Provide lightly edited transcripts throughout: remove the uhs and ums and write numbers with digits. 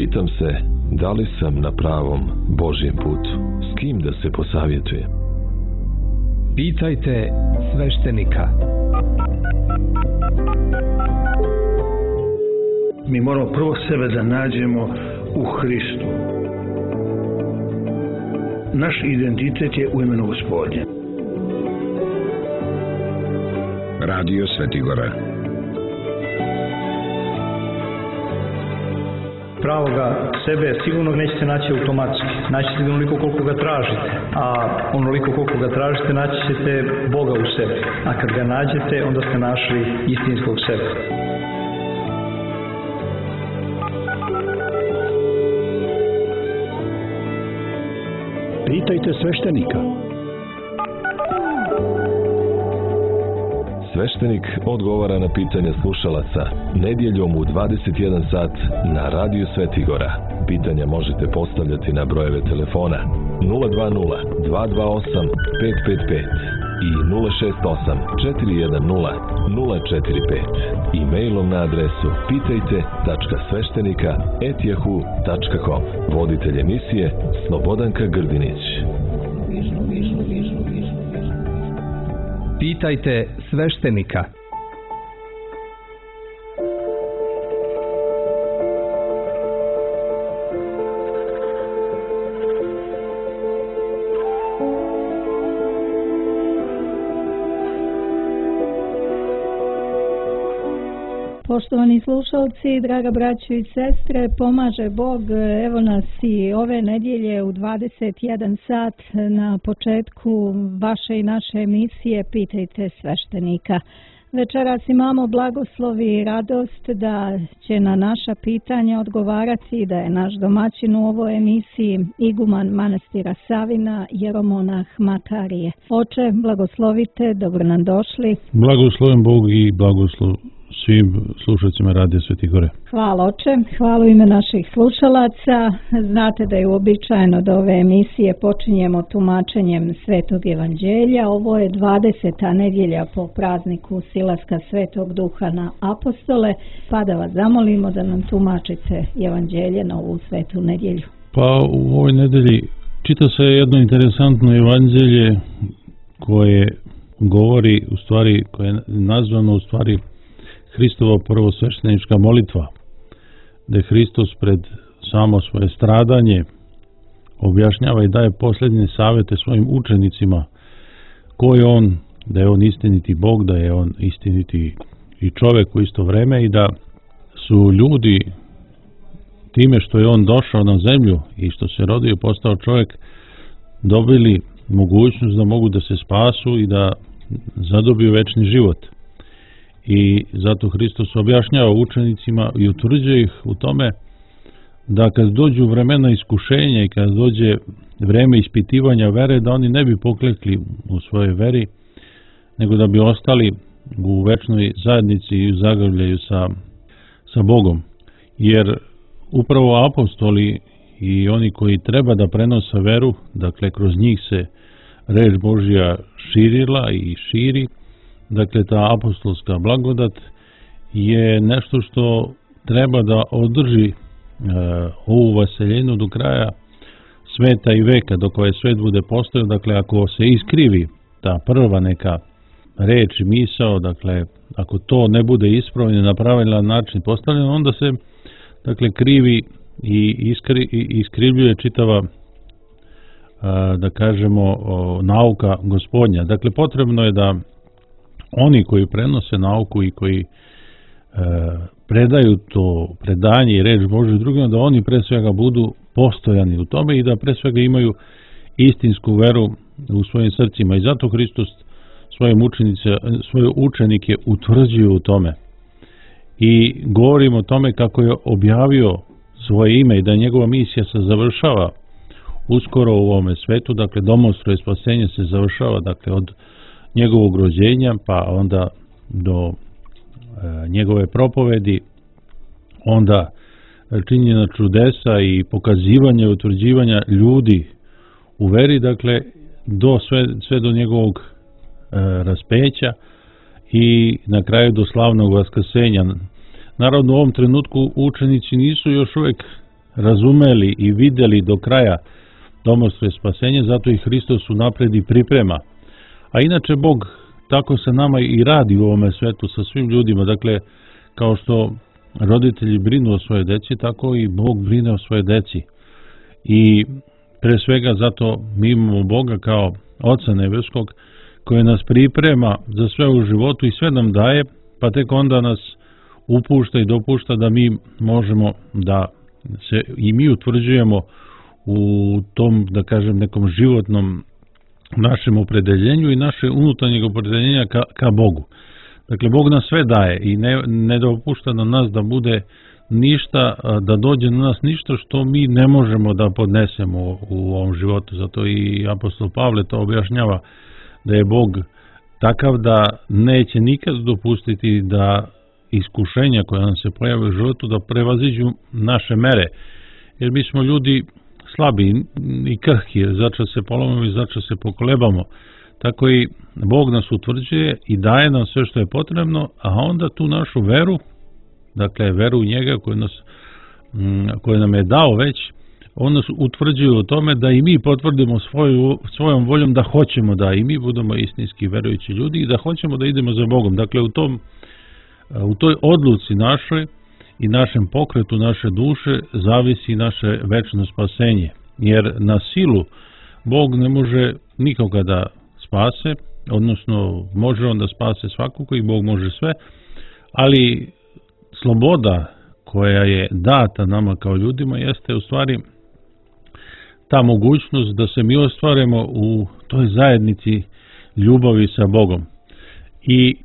Pitam se, da li sam na pravom Božjem putu? S kim da se posavjetujem? Pitajte sveštenika. Mi moramo prvo sebe da nađemo u Hristu. Naš identitet je u imenu Gospodnje. Radio Svetigora. Pravoga sebe sigurno nećete naći automatski. Naći ćete onoliko koliko ga tražite. A onoliko koliko ga tražite naći ćete Boga u sebi. A kad ga nađete, onda ste našli istinskog sebe. Pitajte sveštenika. Sveštenik odgovara na pitanja slušalaca nedjeljom u 21 sat na Radio Svetigora. Pitanja možete postavljati na brojeve telefona 020 228 555 i 068 410 045 i mailom na adresu pitajte.sveštenika@yahoo.com. Voditelj emisije Slobodanka Grdinić. Pitajte sveštenika. Poštovani slušalci, draga braćo i sestre, pomaže Bog, evo nas i ove nedjelje u 21 sat na početku vaše i naše emisije Pitajte sveštenika. Večeras imamo blagoslov i radost da će na naša pitanja odgovarati, da je naš domaćin u ovoj emisiji iguman manastira Savina, jeromonah Makarije. Oče, blagoslovite, dobro nam došli. Blagoslovim Bog i blagoslov svim slušalcima Radio Svetigore. Hvala oče, hvala u ime naših slušalaca. Znate da je uobičajeno da ove emisije počinjemo tumačenjem Svetog Evanđelja. Ovo je 20. nedjelja po prazniku Silaska Svetog Duha na apostole, pa da vas zamolimo da nam tumačite Evanđelje na ovu svetu nedjelju. Pa u ovoj nedjelji čita se jedno interesantno Evanđelje koje govori, u stvari, koje je nazvano u stvari Hristova prvosveštenička molitva, da je Hristos pred samo svoje stradanje objašnjava i daje posljednje savjete svojim učenicima ko je on, da je on istiniti Bog, da je on istiniti i čovjek u isto vrijeme i da su ljudi time što je on došao na zemlju i što se rodio i postao čovjek dobili mogućnost da mogu da se spasu i da zadobiju večni život. I zato Hristos objašnjava učenicima i utvrđuje ih u tome da kad dođu vremena iskušenja i kad dođe vreme ispitivanja vere, da oni ne bi poklekli u svojoj veri, nego da bi ostali u večnoj zajednici i u zagrljaju sa Bogom. Jer upravo apostoli i oni koji treba da prenose veru, dakle kroz njih se reč Božja širila i širi. Dakle, ta apostolska blagodat je nešto što treba da održi ovu vaseljenu do kraja sveta i veka, dok ovaj svet bude postojao. Dakle, ako se iskrivi ta prva neka reč i misao, dakle, ako to ne bude ispravljeno na pravilan način postavljeno, onda se, dakle, krivi i iskrivljuje čitava, da kažemo, nauka Gospodnja. Dakle, potrebno je da oni koji prenose nauku i koji predaju to predanje i reč Božju drugima, da oni pre svega budu postojani u tome i da pre svega imaju istinsku veru u svojim srcima. I zato Hristos svoje učenike utvrđuje u tome. I govorimo o tome kako je objavio svoje ime i da njegova misija se završava uskoro u ovome svetu, dakle domostro i spasenje se završava, dakle od njegovog rođenja pa onda do njegove propovedi, onda činjenja čudesa i pokazivanja i utvrđivanja ljudi u veri, dakle sve do njegovog raspeća i na kraju do slavnog vaskrsenja. Naravno, u ovom trenutku učenici nisu još uvijek razumeli i vidjeli do kraja domolstvo spasenje, zato i Hristos unapred i priprema. A inače Bog tako sa nama i radi u ovome svetu, sa svim ljudima. Dakle, kao što roditelji brinu o svoje deci, tako i Bog brine o svoje deci. I pre svega zato mi imamo Boga kao Oca nebeskog, koji nas priprema za sve u životu i sve nam daje, pa tek onda nas upušta i dopušta da mi možemo da se i mi utvrđujemo u tom, da kažem, nekom životnom našem opredeljenju i naše unutarnjeg opredeljenja ka Bogu. Dakle, Bog nas sve daje i ne dopušta na nas da bude ništa, da dođe na nas ništa što mi ne možemo da podnesemo u ovom životu. Zato i apostol Pavle to objašnjava, da je Bog takav da neće nikad dopustiti da iskušenja koja nam se pojave u životu da prevaziđu naše mere. Jer mi smo ljudi slabi i krhki, začas se polomimo i začas se pokolebamo. Tako i Bog nas utvrđuje i daje nam sve što je potrebno, a onda tu našu veru, dakle veru u njega koju nam je dao već, on nas utvrđuje u tome da i mi potvrdimo svojom voljom da hoćemo da i mi budemo istinski verujući ljudi i da hoćemo da idemo za Bogom. Dakle, u toj odluci našoj i našem pokretu naše duše zavisi naše večno spasenje. Jer na silu Bog ne može nikoga da spase, odnosno može on da spase svakoga i Bog može sve, ali sloboda koja je data nama kao ljudima jeste u stvari ta mogućnost da se mi ostvarimo u toj zajednici ljubavi sa Bogom. I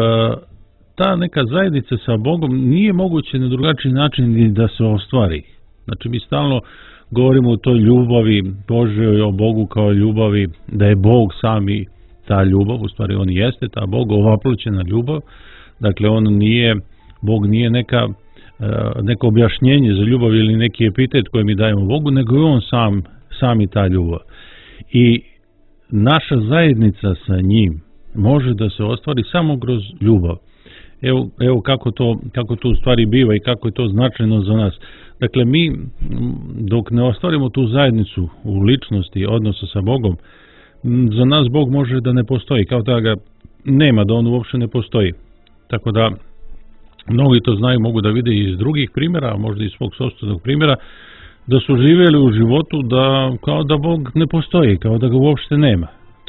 ta neka zajednica sa Bogom nije moguće na drugačiji način da se ostvari. Znači, mi stalno govorimo o toj ljubavi Božjoj, o Bogu kao ljubavi, da je Bog sami ta ljubav, u stvari on jeste ta Bog, ovaploćena ljubav. Dakle, Bog nije neko objašnjenje za ljubav ili neki epitet koji mi dajemo Bogu, nego je on sami ta ljubav. I naša zajednica sa njim može da se ostvari samo kroz ljubav. Evo kako to u stvari biva i kako je to značajno za nas. Dakle, mi dok ne ostvarimo tu zajednicu u ličnosti odnosa sa Bogom, za nas Bog može da ne postoji, kao da ga nema, da on uopšte ne postoji. Tako da mnogi to znaju, mogu da vide iz drugih primjera, a možda iz svog sopstvenog primjera, da su živjeli u životu kao da Bog ne postoji, kao da ga uopšte nema.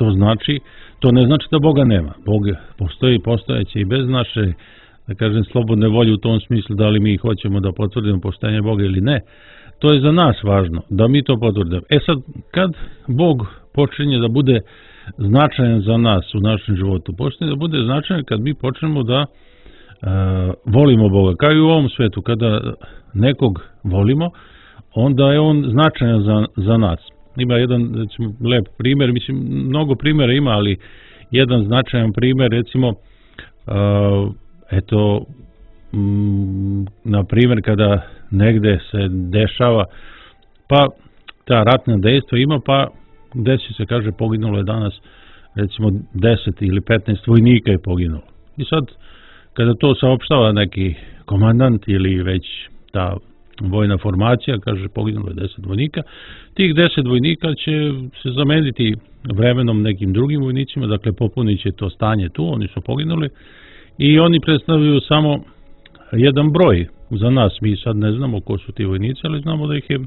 To ne znači da Boga nema. Bog postoji, postojeće i bez naše, da kažem, slobodne volje u tom smislu da li mi hoćemo da potvrdimo postojanje Boga ili ne. To je za nas važno, da mi to potvrdimo. Sad, kad Bog počinje da bude značajan za nas u našem životu, počinje da bude značajan kad mi počnemo da volimo Boga. Kao i u ovom svetu, kada nekog volimo, onda je on značajan za nas. Ima jedan, recimo, lep primjer, mislim, mnogo primjera ima, ali jedan značajan primjer, recimo, na primjer, kada negde se dešava, pa ta ratna dejstva ima, pa desi se, kaže, poginulo je danas, recimo, 10 ili 15 vojnika je poginulo. I sad, kada to saopštava neki komandant ili već ta vojna formacija, kaže, poginulo je 10 vojnika, tih 10 vojnika će se zameniti vremenom nekim drugim vojnicima, dakle popunit će to stanje tu, oni su poginuli i oni predstavljaju samo jedan broj za nas. Mi sad ne znamo ko su ti vojnici, ali znamo da ih je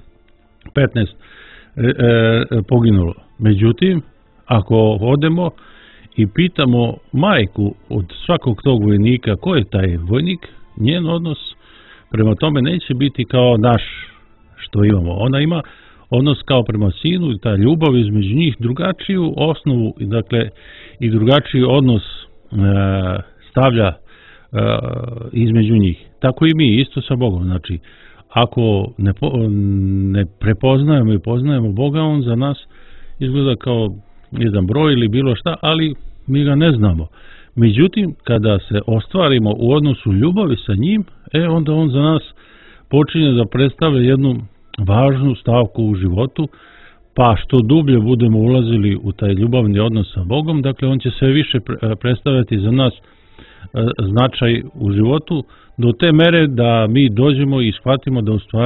15 poginulo. Međutim, ako odemo i pitamo majku od svakog tog vojnika ko je taj vojnik, njen odnos prema tome neće biti kao naš što imamo. Ona ima odnos kao prema sinu i ta ljubav između njih drugačiju osnovu, dakle, i drugačiji odnos stavlja između njih. Tako i mi isto sa Bogom. Znači, ako ne prepoznajemo i poznajemo Boga, on za nas izgleda kao jedan broj ili bilo šta, ali mi ga ne znamo. Međutim, kada se ostvarimo u odnosu ljubavi sa njim, onda on za nas počinje da predstavlja jednu važnu stavku u životu, pa što dublje budemo ulazili u taj ljubavni odnos sa Bogom, dakle on će sve više predstavljati za nas značaj u životu, do te mere da mi dođemo i shvatimo da u stvari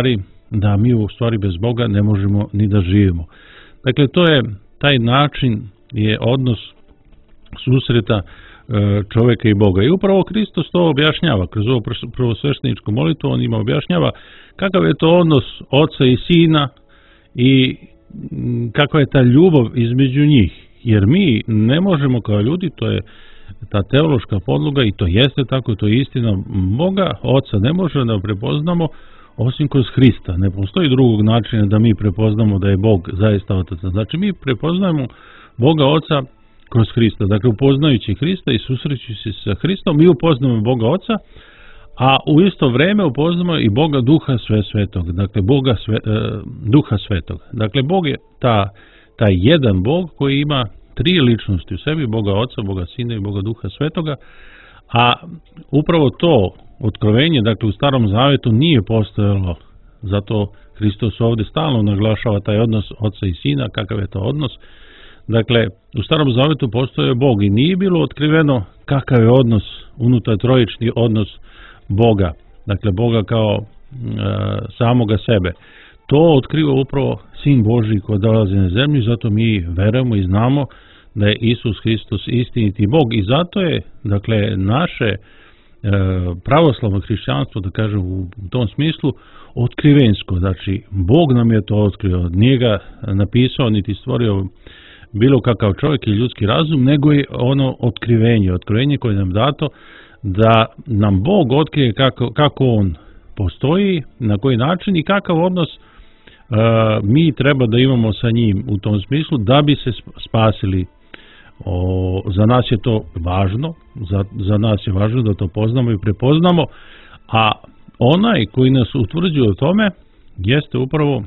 da mi u stvari bez Boga ne možemo ni da živimo. Dakle, to je taj način, je odnos susreta čovjeka i Boga. I upravo Hristos to objašnjava kroz ovo prvosvešteničku molitvu, on ima objašnjava kakav je to odnos oca i sina i kakva je ta ljubav između njih. Jer mi ne možemo kao ljudi, to je ta teološka podloga i to jeste tako, to je istina, Boga, oca ne može da prepoznamo osim kroz Hrista. Ne postoji drugog načina da mi prepoznamo da je Bog zaista otac. Znači mi prepoznajemo Boga oca kroz Hrista. Dakle, upoznajući Hrista i susrećući se sa Hristom, mi upoznamo Boga oca, a u isto vrijeme upoznamo i Boga Duha Svetog. Dakle, Duha Svetog. Dakle, Bog je taj jedan Bog koji ima tri ličnosti u sebi, Boga Oca, Boga Sina i Boga Duha Svetoga, a upravo to otkrovenje, dakle u Starom Zavetu nije postojalo, zato Hristos ovdje stalno naglašava taj odnos Oca i Sina, kakav je to odnos. Dakle, u Starom Zavetu postoje Bog i nije bilo otkriveno kakav je odnos, unutar trojični odnos Boga, dakle Boga kao samoga sebe. To otkriva upravo Sin Božji koji dolazi na zemlju, zato mi verujemo i znamo da je Isus Hristos istiniti Bog i zato je, dakle, naše pravoslavno hrišćanstvo, da kažem u tom smislu, otkrivensko. Znači, Bog nam je to otkrio, nije ga napisao niti stvorio bilo kakav čovjek i ljudski razum, nego je ono otkrivenje koje nam dato da nam Bog otkrije kako on postoji, na koji način i kakav odnos mi treba da imamo sa njim u tom smislu da bi se spasili. Za nas je to važno, za nas je važno da to poznamo i prepoznamo, a onaj koji nas utvrđuje o tome jeste upravo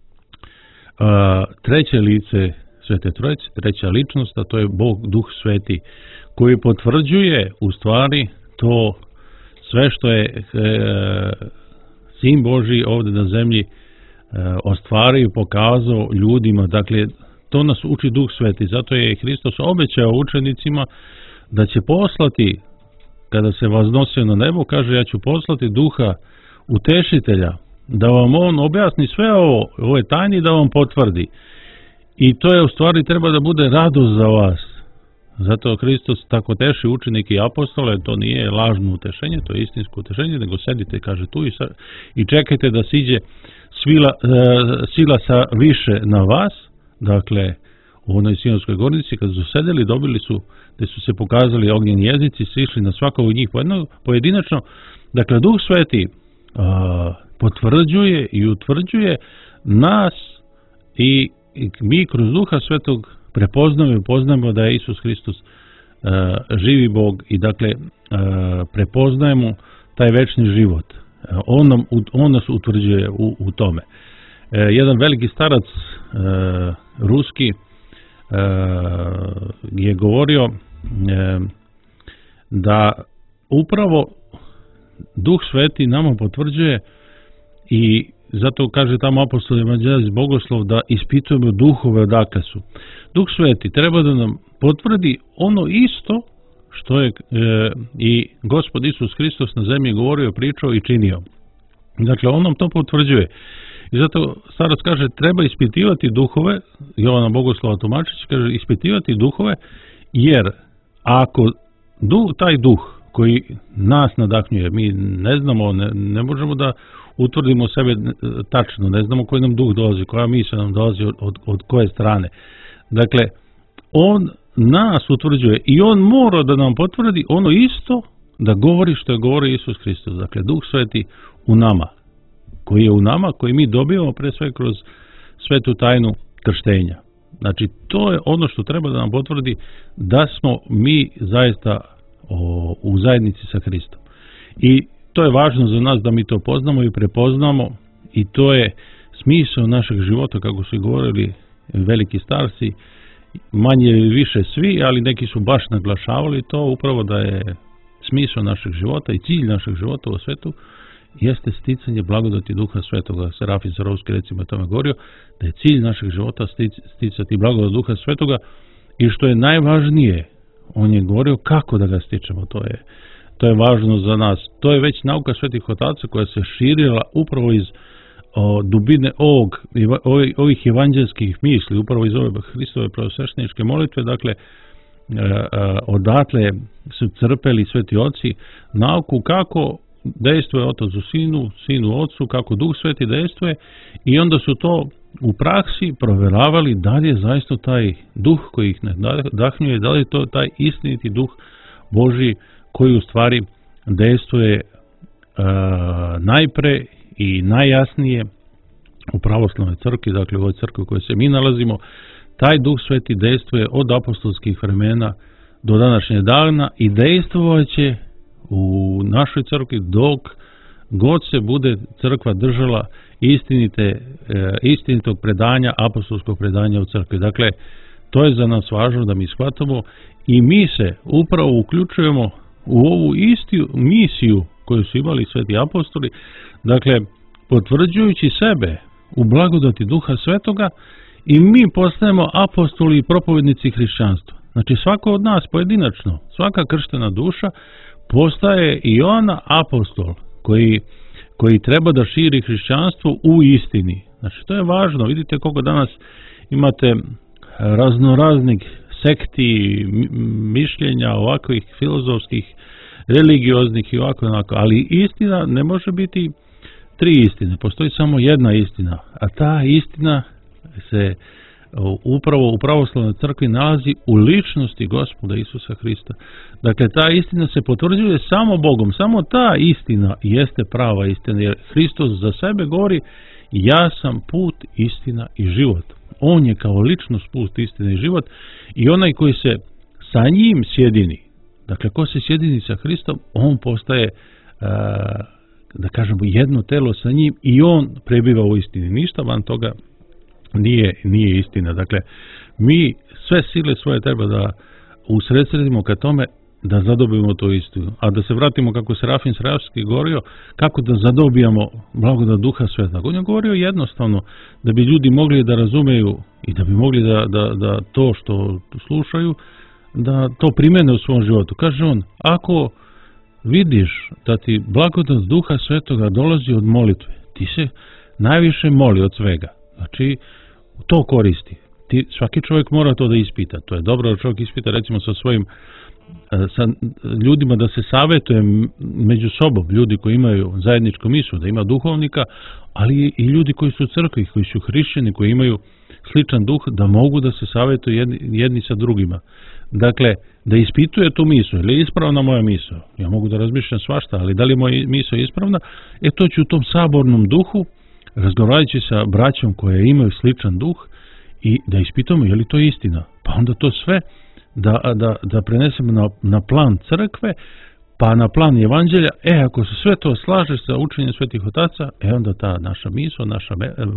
treće lice Svete Trojice, treća ličnost, a to je Bog Duh Sveti, koji potvrđuje u stvari to sve što je Sin Božji ovdje na zemlji ostvario i pokazao ljudima. Dakle, to nas uči Duh Sveti. Zato je Hristos obećao učenicima da će poslati, kada se vaznosio na nebo, kaže ja ću poslati Duha Utešitelja, da vam on objasni sve ove tajne i da vam potvrdi. I to je u stvari treba da bude radost za vas. Zato Hristos tako teši učenike i apostole, to nije lažno utešenje, to je istinsko utešenje, nego sedite, kaže, tu i čekajte da siđe sila sa više na vas. Dakle, u onoj Sionskoj gornici kad su sedeli, dobili su, gde su se pokazali ognjeni jezici, sišli na svakog od njih pojedinačno. Dakle, Duh Sveti potvrđuje i utvrđuje nas i mi kroz Duha Svetog prepoznamo i poznajemo da je Isus Hristos živi Bog i dakle prepoznajemo taj večni život. On nas utvrđuje u tome. Jedan veliki starac ruski je govorio da upravo Duh Sveti nama potvrđuje i zato kaže tamo apostol evanđelist Bogoslov da ispitujemo duhove odakle su. Duh Sveti treba da nam potvrdi ono isto što je i Gospod Isus Hristos na zemlji govorio, pričao i činio. Dakle, on nam to potvrđuje. I zato starac kaže, treba ispitivati duhove, Jovana Bogoslova Tomačić kaže, ispitivati duhove, jer ako taj duh koji nas nadahnjuje, mi ne znamo, ne možemo da utvrdimo sebe tačno, ne znamo koji nam duh dolazi, koja misla nam dolazi od koje strane. Dakle, on nas utvrđuje i on mora da nam potvrdi ono isto da govori što je govori Isus Hristos. Dakle, Duh Sveti u nama, koji je u nama, koji mi dobijamo pre sve kroz svetu tajnu krštenja. Znači, to je ono što treba da nam potvrdi da smo mi zaista u zajednici sa Hristom. I to je važno za nas da mi to poznamo i prepoznamo i to je smisao našeg života, kako su govorili veliki starci, manje ili više svi, ali neki su baš naglašavali to upravo da je smisao našeg života i cilj našeg života u svetu jeste sticanje blagodati Duha Svetoga. Serafim Sarovski recimo tome govorio da je cilj našeg života sticati blagodat Duha Svetoga i što je najvažnije, on je govorio kako da ga stičemo, to je važno za nas. To je već nauka svetih otaca koja se širila upravo iz dubine ovih evanđelskih misli, upravo iz ove Hristove prvosvešteničke molitve, dakle, odatle su crpeli sveti oci nauku kako dejstvuje Otac u Sinu, Sin u Otcu, kako Duh Sveti dejstvuje, i onda su to u praksi proveravali da li je zaista taj duh koji ih nadahnjuje, da li je to taj istiniti duh Božji koji u stvari dejstvuje najpre i najjasnije u pravoslavnoj crkvi, dakle u ovoj crkvi u kojoj se mi nalazimo. Taj Duh Sveti dejstvuje od apostolskih vremena do današnjeg dana i dejstvovat će u našoj crkvi dok god se bude crkva držala istinitog predanja, apostolskog predanja u crkvi. Dakle, to je za nas važno da mi shvatamo i mi se upravo uključujemo u ovu istu misiju koju su imali sveti apostoli, dakle, potvrđujući sebe u blagodati Duha Svetoga, i mi postajemo apostoli i propovednici hrišćanstva. Znači, svako od nas pojedinačno, svaka krštena duša postaje i ona apostol koji treba da širi hrišćanstvo u istini. Znači, to je važno. Vidite koliko danas imate raznoraznih sekti, mišljenja, ovakvih filozofskih, religioznih i ovako, ali istina ne može biti tri istine. Postoji samo jedna istina, a ta istina se upravo u pravoslavnoj crkvi nalazi u ličnosti Gospoda Isusa Hrista. Dakle, ta istina se potvrđuje samo Bogom. Samo ta istina jeste prava istina, jer Hristos za sebe govori: ja sam put, istina i život. On je kao ličnost put, istina i život, i onaj koji se sa njim sjedini, dakle, ko se sjedini sa Hristom, on postaje, da kažemo, jedno telo sa njim i on prebiva u istini. Ništa van toga nije istina. Dakle, mi sve sile svoje treba da usredsredimo ka tome da zadobijemo to istinu. A da se vratimo kako Serafim Sarajevski govorio, kako da zadobijamo blagodat Duha Svetog. On je govorio jednostavno da bi ljudi mogli da razumeju i da bi mogli da to što slušaju, da to primene u svom životu. Kaže on: ako vidiš da ti blagodat Duha Svetoga dolazi od molitve, ti se najviše moli od svega. Znači, to koristi. Svaki čovjek mora to da ispita. To je dobro da čovjek ispita, recimo, sa ljudima, da se savetuje među sobom, ljudi koji imaju zajedničku misu, da ima duhovnika, ali i ljudi koji su u crkvi, koji su hrišćani, koji imaju sličan duh, da mogu da se savetuju jedni sa drugima. Dakle, da ispituje tu misu, ili je ispravna moja misao. Ja mogu da razmišljam svašta, ali da li je moja misao ispravna? To ću u tom sabornom duhu, razgovarajući sa braćom koje imaju sličan duh, i da ispitamo je li to istina. Pa onda to sve da prenesemo na plan crkve, pa na plan evanđelja. Ako se sve to slaže sa učenjem svetih otaca, onda ta naša misao, naša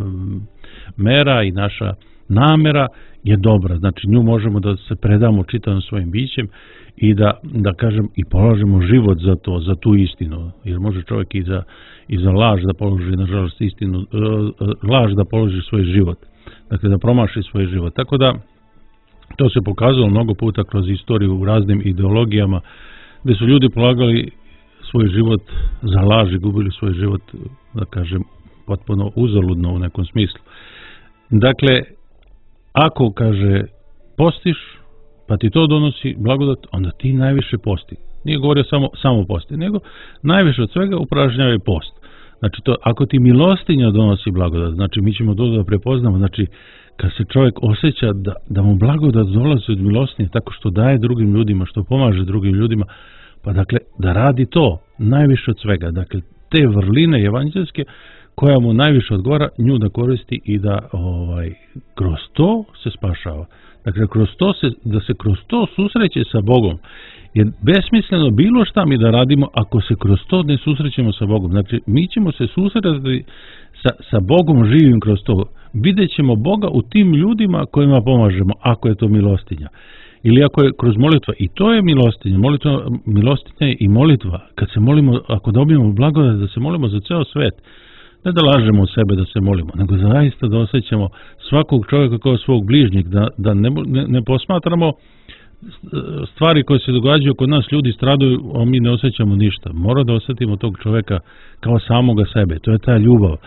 mera i naša namera je dobra. Znači, nju možemo da se predamo čitavom svojim bićem i da kažem, i polažemo život za to, za tu istinu. Jer može čovjek i za laž da položi, nažalost, istinu, laž da položi svoj život. Dakle, da promaši svoj život. Tako da, to se pokazalo mnogo puta kroz istoriju u raznim ideologijama, gdje su ljudi polagali svoj život za laž i gubili svoj život, da kažem, potpuno uzaludno u nekom smislu. Dakle, ako, kaže, postiš, pa ti to donosi blagodat, onda ti najviše posti. Nije govorio samo posti, nego najviše od svega upražnjavaj post. Znači, to, ako ti milostinja donosi blagodat, znači mi ćemo to da prepoznamo, znači kad se čovjek osjeća da mu blagodat dolazi od milostinje tako što daje drugim ljudima, što pomaže drugim ljudima, pa dakle da radi to najviše od svega, dakle te vrline evanđelske koja mu najviše odgovara, nju da koristi i da kroz to se spašava. Dakle, da se kroz to susreće sa Bogom. Jer besmisleno bilo šta mi da radimo ako se kroz to ne susrećemo sa Bogom. Znači, mi ćemo se susretati sa Bogom živim kroz to. Vidjet ćemo Boga u tim ljudima kojima pomažemo, ako je to milostinja. Ili ako je kroz molitva. I to je milostinja. Milostinja je i molitva. Kad se molimo, ako dobijemo blagodat da se molimo za ceo svet, ne da lažemo u sebe da se molimo, nego zaista da osjećamo svakog čovjeka kao svog bližnjeg, da ne posmatramo stvari koje se događaju kod nas, ljudi stradaju, a mi ne osjećamo ništa. Mora da osjetimo tog čovjeka kao samoga sebe. To je ta ljubav.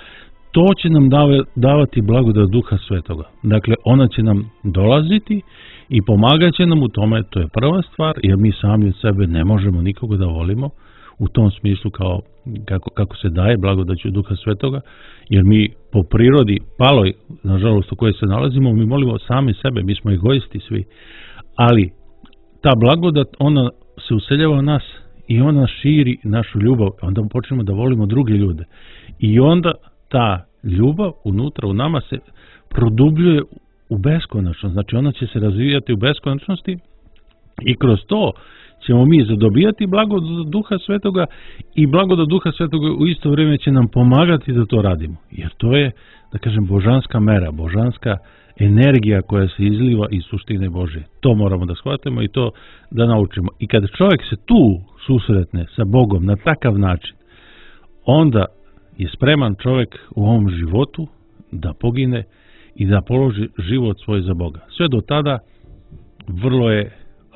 to će nam davati blagodat Duha Svetoga. Dakle, ona će nam dolaziti i pomagat će nam u tome, to je prva stvar, jer mi sami od sebe ne možemo nikoga da volimo, u tom smislu kao kako se daje blagodaću Duha Svetoga, jer mi po prirodi paloj, nažalost u kojoj se nalazimo, mi molimo sami sebe, mi smo egoisti svi, ali ta blagodat, ona se useljava u nas i ona širi našu ljubav, onda počnemo da volimo druge ljude i onda ta ljubav unutra u nama se produbljuje u beskonačnost, znači ona će se razvijati u beskonačnosti i kroz to ćemo mi zadobijati blagodat Duha Svetoga i blagodat Duha Svetoga u isto vrijeme će nam pomagati da to radimo, jer to je, da kažem, božanska mera, božanska energija koja se izliva iz suštine Božje. To moramo da shvatimo i to da naučimo. I kada čovjek se tu susretne sa Bogom na takav način, onda je spreman čovjek u ovom životu da pogine i da položi život svoj za Boga. Sve do tada vrlo je,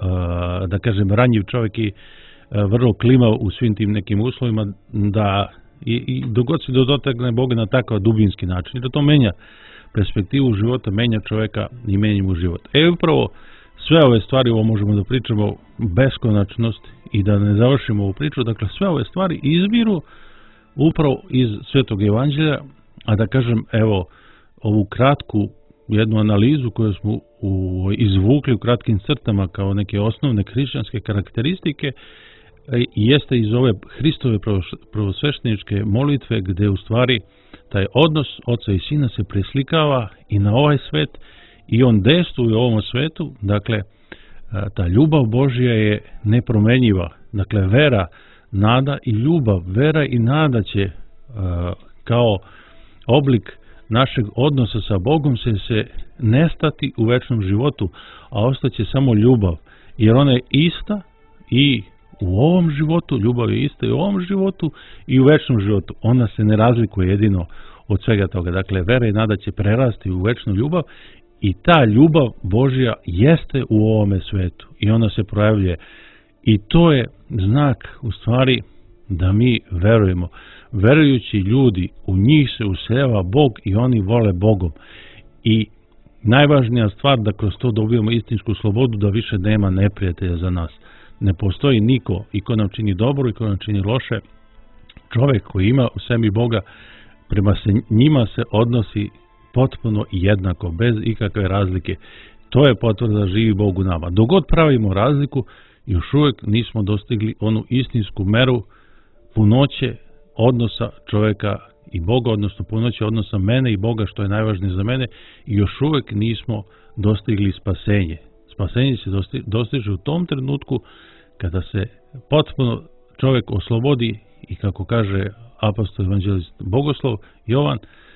da kažem, ranjiv čovjek i vrlo klimav u svim tim nekim uslovima da i dogod se dotakne Boga na takav dubinski način. I da to menja perspektivu života, menja čovjeka i menja mu život. Upravo sve ove stvari, ovo možemo da pričamo beskonačnost i da ne završimo ovu priču, dakle sve ove stvari izviru upravo iz Svetog Evanđelja, a da kažem, evo, ovu kratku jednu analizu koju smo izvukli u kratkim crtama kao neke osnovne hrišćanske karakteristike, jeste iz ove Hristove prvosvešteničke molitve, gde u stvari taj odnos Oca i Sina se preslikava i na ovaj svet i on dejstvuje u ovom svetu. Dakle, ta ljubav Božja je nepromenjiva. Dakle, vera, nada i ljubav, vera i nada će kao oblik našeg odnosa sa Bogom se nestati u večnom životu, a ostaće samo ljubav, jer ona je ista i u ovom životu, ljubav je ista i u ovom životu i u večnom životu. Ona se ne razlikuje jedino od svega toga. Dakle, vera i nada će prerasti u večnu ljubav i ta ljubav Božja jeste u ovome svetu i ona se projavljuje. I to je znak u stvari da mi verujemo. Verujući ljudi, u njih se useljava Bog i oni vole Bogom. I najvažnija stvar da kroz to dobijemo istinsku slobodu, da više nema neprijatelja za nas. Ne postoji niko i ko nam čini dobro i ko nam čini loše. Čovjek koji ima u sebi Boga, prema njima se odnosi potpuno jednako, bez ikakve razlike. To je potvrda da živi Bog u nama. Dok god pravimo razliku, još uvijek nismo dostigli onu istinsku meru punoće odnosa čovjeka i Boga, odnosno punoće odnosa mene i Boga, što je najvažnije za mene, i još uvijek nismo dostigli spasenje. Spasenje se dostiže u tom trenutku kada se potpuno čovjek oslobodi i, kako kaže apostol evanđelist Bogoslov Jovan,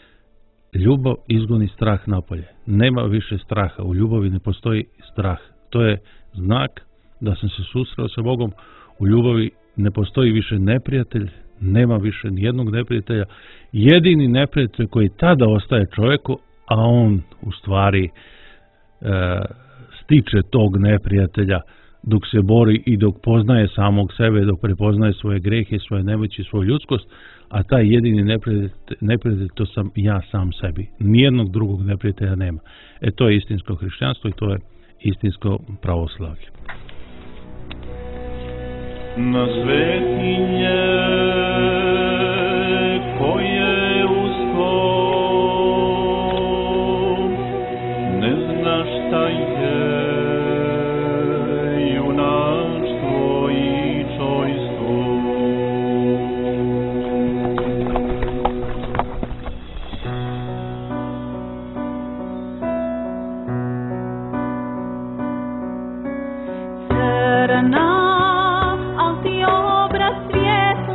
ljubav izgoni strah napolje. Nema više straha, u ljubavi ne postoji strah. To je znak da sam se susreo sa Bogom, u ljubavi ne postoji više neprijatelj, nema više nijednog neprijatelja. Jedini neprijatelj koji tada ostaje čovjeku, a on u stvari stiče tog neprijatelja dok se bori i dok poznaje samog sebe, dok prepoznaje svoje grehe, svoje nemoći, svoju ljudskost, a taj jedini neprijatelj to sam ja sam sebi. Nijednog drugog neprijatelja nema. To je istinsko hrišćanstvo i to je istinsko pravoslavlje. Na svetinje koje usko ne zna šta je junaštvo i čojstvo. Crna, al ti obraz svijet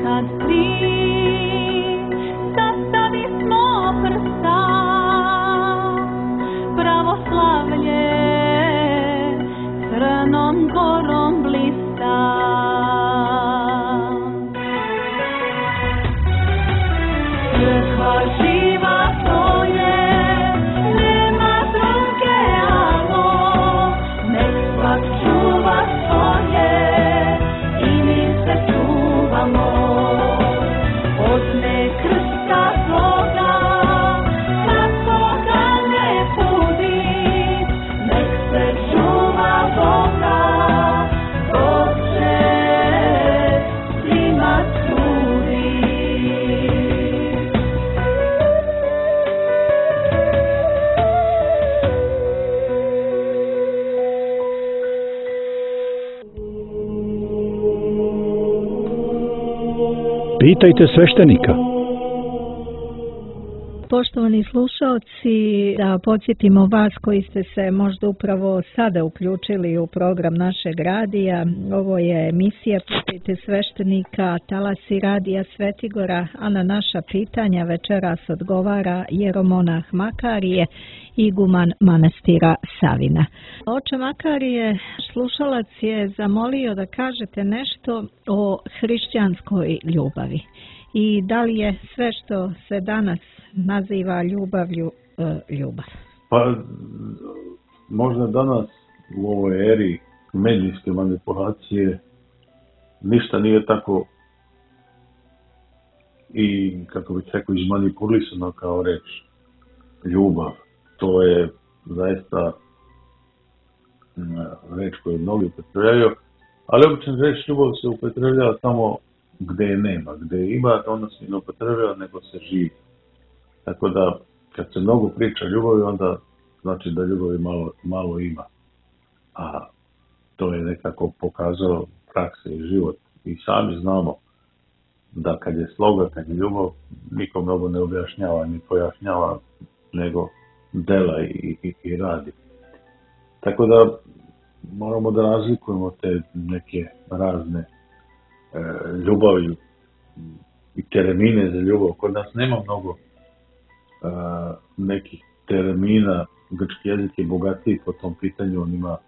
kad tri sastavismo prsta, pravoslavlje crnom gorom blista. Crkva živa to je, nema trunke alo, nek svak čuva svoje i mi se čuvamo. Odne krsta svoga, kako ga ne budi, nek se čuva Boga, Bog će svima sudi. Pitajte sveštenika. Poštovani slušalci, da podsjetimo vas koji ste se možda upravo sada uključili u program našeg radija. Ovo je emisija Pitajte sveštenika, talasi radija Svetigora, a na naša pitanja večeras odgovara jeromonah Makarije, iguman manastira Savina. Oče Makarije, slušalac je zamolio da kažete nešto o hrišćanskoj ljubavi. I da li je sve što se danas naziva ljubavlju ljubav? Pa možda danas u ovoj eri medijske manipulacije ništa nije tako i, kako bih rekao, izmanipulisano kao reč ljubav. To je zaista reč koju mnogi upotrebljavaju, ali obično reč ljubav se upotrebljava samo gde je nema. Gde je ima, onda se ne upotrebljava, nego se živi. Tako da, kad se mnogo priča ljubavi, onda znači da ljubavi malo ima. A to je nekako pokazalo praksa i život. I sami znamo da kad je sloga, kad je ljubav, niko mnogo ne objašnjava, ni pojašnjava, nego dela i radi. Tako da moramo da razlikujemo te neke razne ljubavi i termine za ljubav. Kod nas nema mnogo nekih termina, grčki jezik je bogatiji po tom pitanju, on ima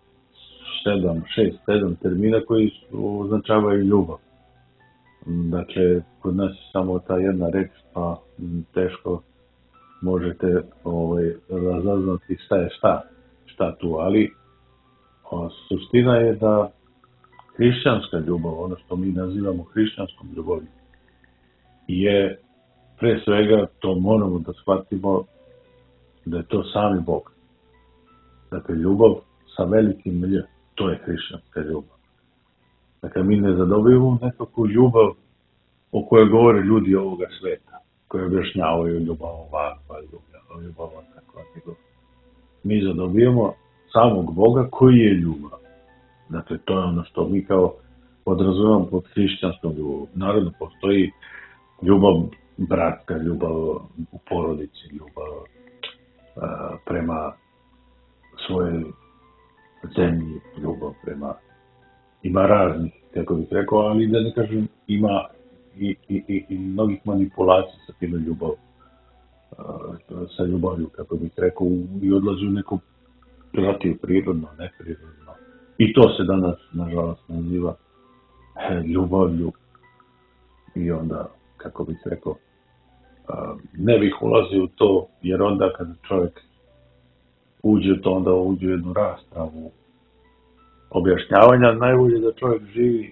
6-7 termina koji označavaju ljubav. Dakle, kod nas je samo ta jedna reč, pa teško možete razaznati šta je šta tu, ali suština je da hrišćanska ljubav, ono što mi nazivamo hrišćanskom ljubavi, je pre svega, to moramo da shvatimo, da je to sami Bog. Dakle, ljubav sa velikim L, to je hrišćanska ljubav. Dakle, mi ne zadobijemo nekakvu ljubav o kojoj govore ljudi ovoga sveta, koji objašnjavaju ljubav ovakva, ljubav takva. Mi zadobijemo samog Boga koji je ljubav. Dakle, to je ono što mi kao podrazumemo pod hrišćanskom ljubav. Naravno, postoji ljubav bratska, ljubav u porodici, ljubav prema svojoj zemlji, ljubav prema... Ima raznih, kako bih rekao, ali da ne kažem, ima i mnogih manipulacija sa tim ljubav, sa ljubavlju, kako bih rekao, i odlazi u neko prirodno, neprirodno. I to se danas, nažalost, naziva ljubavlju. I onda, kako bih rekao, ne bih ulazio u to, jer onda kada čovjek uđe u to, onda uđe u jednu raspravu objašnjavanja. Najbolje da čovjek živi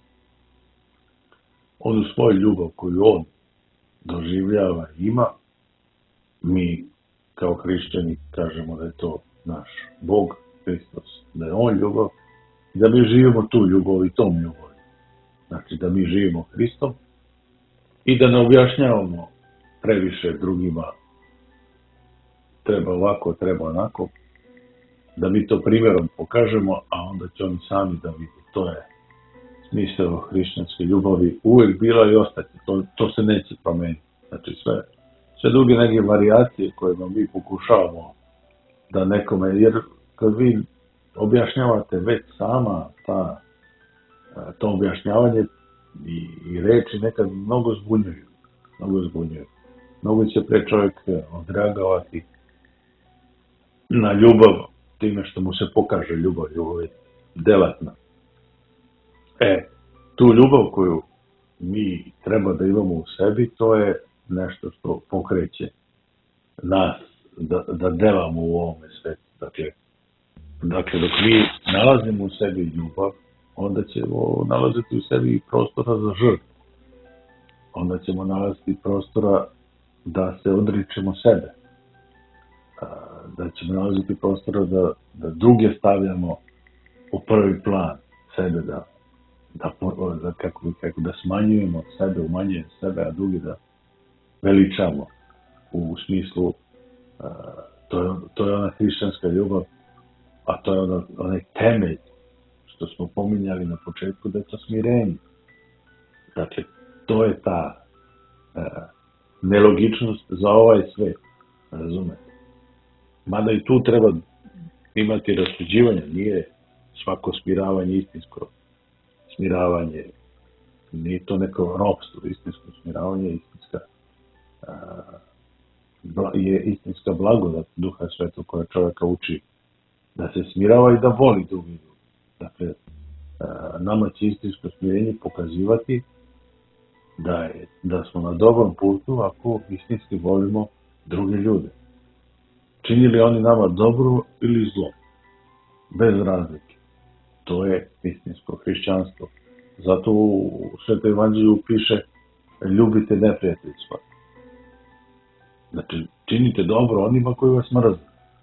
onu svoju ljubav koju on doživljava i ima. Mi kao hrišćani kažemo da je to naš Bog, Hristos, da je on ljubav, i da mi živimo tu ljubav i tom ljubav. Znači da mi živimo Hristom i da ne objašnjavamo previše drugima treba ovako, treba onako, da mi to primjerom pokažemo, a onda će oni sami da vide. To je smisao hrišćanske ljubavi, uvijek bila i ostati. To se neće promeniti. Znači sve druge neke varijacije koje mi pokušavamo da nekome, jer kad vi objašnjavate već sama to objašnjavanje I reči nekad mnogo zbunjuju. Mnogo će pre čovjek odreagovati na ljubav time što mu se pokaže ljubav je delatna. Tu ljubav koju mi treba da imamo u sebi, to je nešto što pokreće nas da delamo u ovome svetu. Dakle, dok mi nalazimo u sebi ljubav, onda ćemo nalaziti u sebi i prostora za žrtvu. Onda ćemo nalaziti prostora da se odričemo sebe. Da ćemo nalaziti prostora da druge stavljamo u prvi plan sebe, da smanjujemo sebe, umanjujemo sebe, a drugi da veličamo u smislu to je ona hrišćanska ljubav, a to je onaj temelj što smo pominjali na početku, da je to smirenje. Dakle, to je ta nelogičnost za ovaj svet, razumete? Mada i tu treba imati rasuđivanje, nije svako smiravanje istinsko smiravanje, nije to neko ropstvo, istinsko smiravanje, istinska blagodat Duha Svetog koja čovjeka uči da se smirava i da voli drugi ljudi. Dakle, nama će istinsko smirenje pokazivati da smo na dobrom putu ako istinski volimo druge ljude. Činili oni nama dobro ili zlo, bez razlike. To je istinsko hrišćanstvo. Zato u Svetoj evanđelju piše ljubite neprijateljstva. Znači, činite dobro onima koji vas mrze.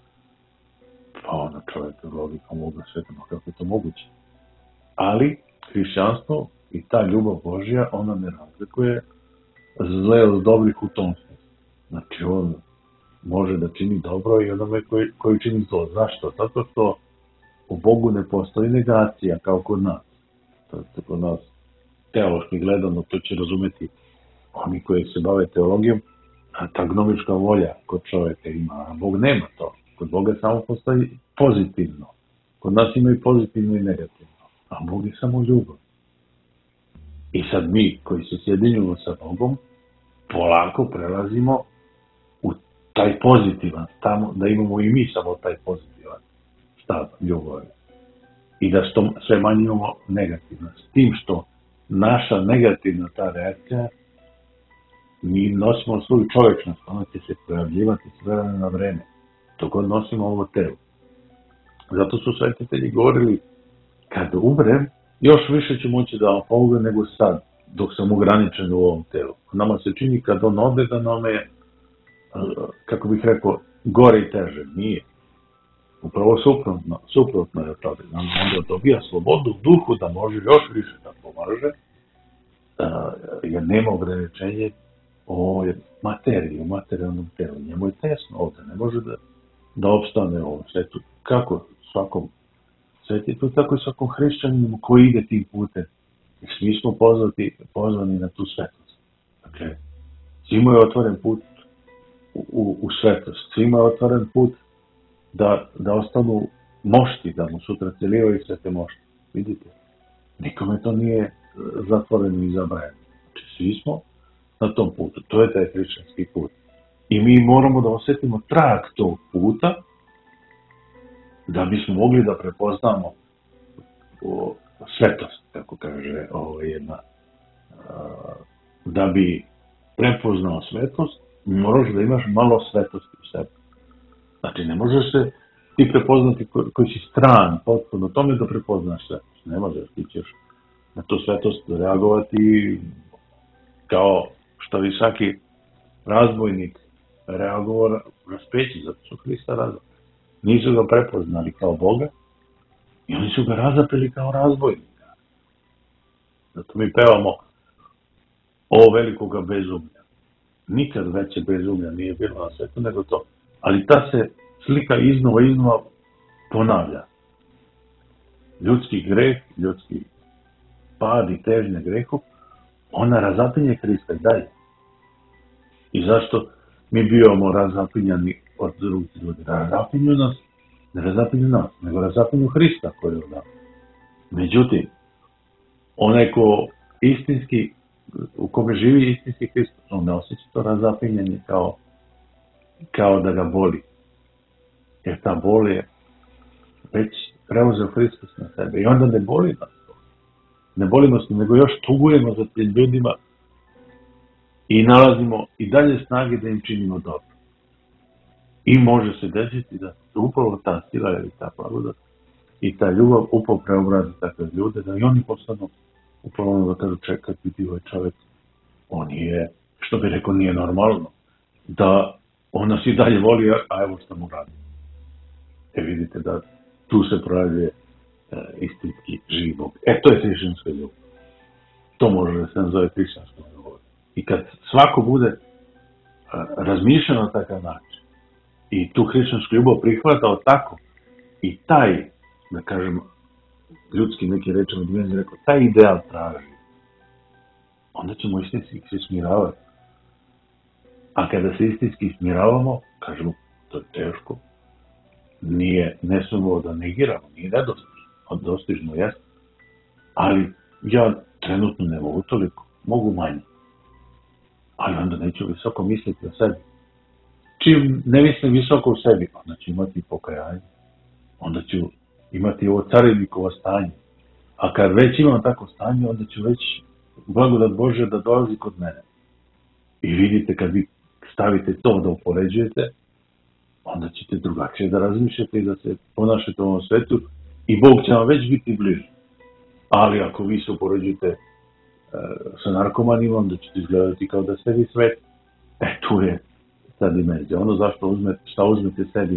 Pa ono čovjek logika mogu svetno, kako je to moguće. Ali hrišćanstvo i ta ljubav Božja, ona ne razlikuje zle od dobrih u tom smislu. Znači, on može da čini dobro i onome koji čini zlo. Zašto? Zato što u Bogu ne postoji negacija kao kod nas. Kod nas teološki gledano, to će razumeti oni koji se bave teologijom, ta gnomička volja kod čovjeka ima, a Bog nema to. Kod Boga samo postoji pozitivno. Kod nas ima i pozitivno i negativno. A Bog je samo ljubav. I sad mi koji se sjedinjujemo sa Bogom, polako prelazimo u taj pozitivan, tamo da imamo i mi samo taj pozitivan stav ljubavi. I da sve manje imamo negativno. S tim što naša negativna ta reakcija, mi nosimo svoju čovječnost, ona će se pojavljivati s vremena na vreme. To god nosimo ovo telo. Zato su svetitelji govorili, kad umrem, još više ću moći da vam pomognem nego sad, dok sam ograničen u ovom telu. Nama se čini kad on ode da nam je, kako bih rekao, gore i teže. Nije. Upravo suprotno je to. Onda dobija slobodu u duhu da može još više da pomaže, jer nema ograničenje o materiji, u materijalnom telu. Njemu je tesno ovdje, ne može da opstane u ovom svetu. Kako svakom svetitu, tako i svakom hrišćaninu koji ide tim putem. I svi smo pozvani na tu svetost. Dakle, svima je otvoren put u svetost. Svima je otvoren put da ostanu mošti, da mu sutra celivaju sve te mošti. Vidite? Nikome to nije zatvoreno i zabranjeno. Znači, svi smo na tom putu. To je taj hrišćanski put. I mi moramo da osjetimo trag tog puta da bismo mogli da prepoznamo svetost, kako kaže jedna. Da bi prepoznao svetost, moraš da imaš malo svetosti u sebi. Znači, ne možeš se ti prepoznati koji si stran, potpuno tome da prepoznaš svetost. Ne možeš, ti ćeš na tu svetost reagovati kao što bi svaki razbojnik reagovao raspeći, zato su Hrista razapeli. Nisu ga prepoznali kao Boga i oni su ga razapeli kao razbojnika. Zato mi pevamo o velikoga bezumlja. Nikad veće bezumlja nije bilo na svetu nego to. Ali ta se slika iznova ponavlja. Ljudski greh, ljudski pad i težnja grehu, ona razapinje Hrista i dalje. I zašto mi bivamo razapinjani od drugih ljudi? Razapinju nas, ne razapinju nas, nego razapinju Hrista koji je odam. Međutim, onaj ko istinski, u kome živi istinski Hristos, on ne osjeća to razapinjenje kao da ga boli. Jer ta bol je već preuzeo Hristos na sebe. I onda ne boli nas to. Ne boli nas, nego još tugujemo za tim ljudima i nalazimo i dalje snage da im činimo dobro. I može se desiti da upravo ta sila ili ta blagodat i ta ljubav upravo preobrazi takve ljude, da i oni postanu upravo ono da kažu čekaj, vidi ovaj čovjek, on je, što bi rekao, nije normalno, da on nas i dalje voli, a evo što mu radi. Vidite da tu se projavljuje istinski živi Bog. To je hrišćanska ljubav. To može da se nazove hrišćanska ljubav. I kad svako bude razmišljeno na takav način i tu hrišćansku ljubav prihvatao tako i taj, da kažem, ljudski neki rečemo dimenzije, rekao, taj ideal traži, onda ćemo istinski se smiravati. A kada se istinski smiravamo, kažemo, to je teško, ne smemo da negiramo, nije nedostižno, dostižno jeste, ali ja trenutno ne mogu toliko, mogu manje. Ali onda neću visoko misliti o sebi. Čim ne mislim visoko o sebi, onda ću imati pokajanje, onda ću imati ovo carinikovo stanje. A kad već imam tako stanje, onda ću već blagodat Božja da dolazi kod mene. I vidite, kad vi stavite to da upoređujete, onda ćete drugačije da razmišljate i da se ponašate u ovom svetu i Bog će vam već biti bliže. Ali ako vi se upoređujete sa narkomanima, onda ćete izgledati kao da ste vi svet. Tu je ta dimenzija. Ono šta uzmete sebi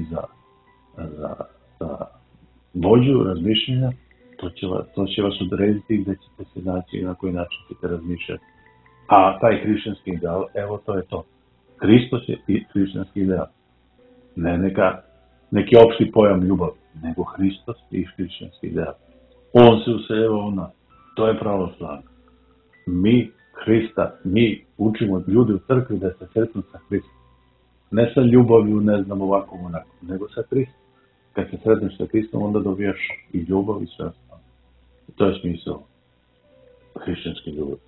za vođu, razmišljenja, to će vas odrediti gde ćete se naći i na koji način ćete razmišljati. A taj hrišćanski ideal, evo to je to. Hristos je i hrišćanski ideal. Ne neki opšti pojam ljubavi, nego Hristos i hrišćanski ideal. On se useljava u nas. To je pravoslavno. Mi učimo ljude u crkvi da se sretnu sa Hristom. Ne sa ljubavlju, ne znam ovako, nego sa Hristom. Kad se sretneš sa Hristom, onda dobijaš i ljubav i sve ostalo. To je smisao hrišćanske ljubavi.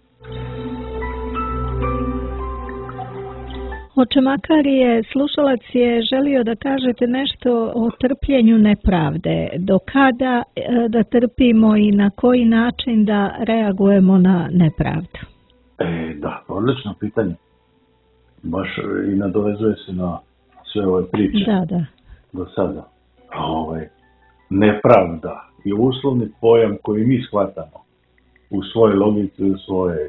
Oče Makarije, slušalac je želio da kažete nešto o trpljenju nepravde. Do kada da trpimo i na koji način da reagujemo na nepravdu? Da, odlično pitanje. Baš i nadovezuje se na sve ove priče do sada. Nepravda je uslovni pojam koji mi shvatamo u svojoj logici, u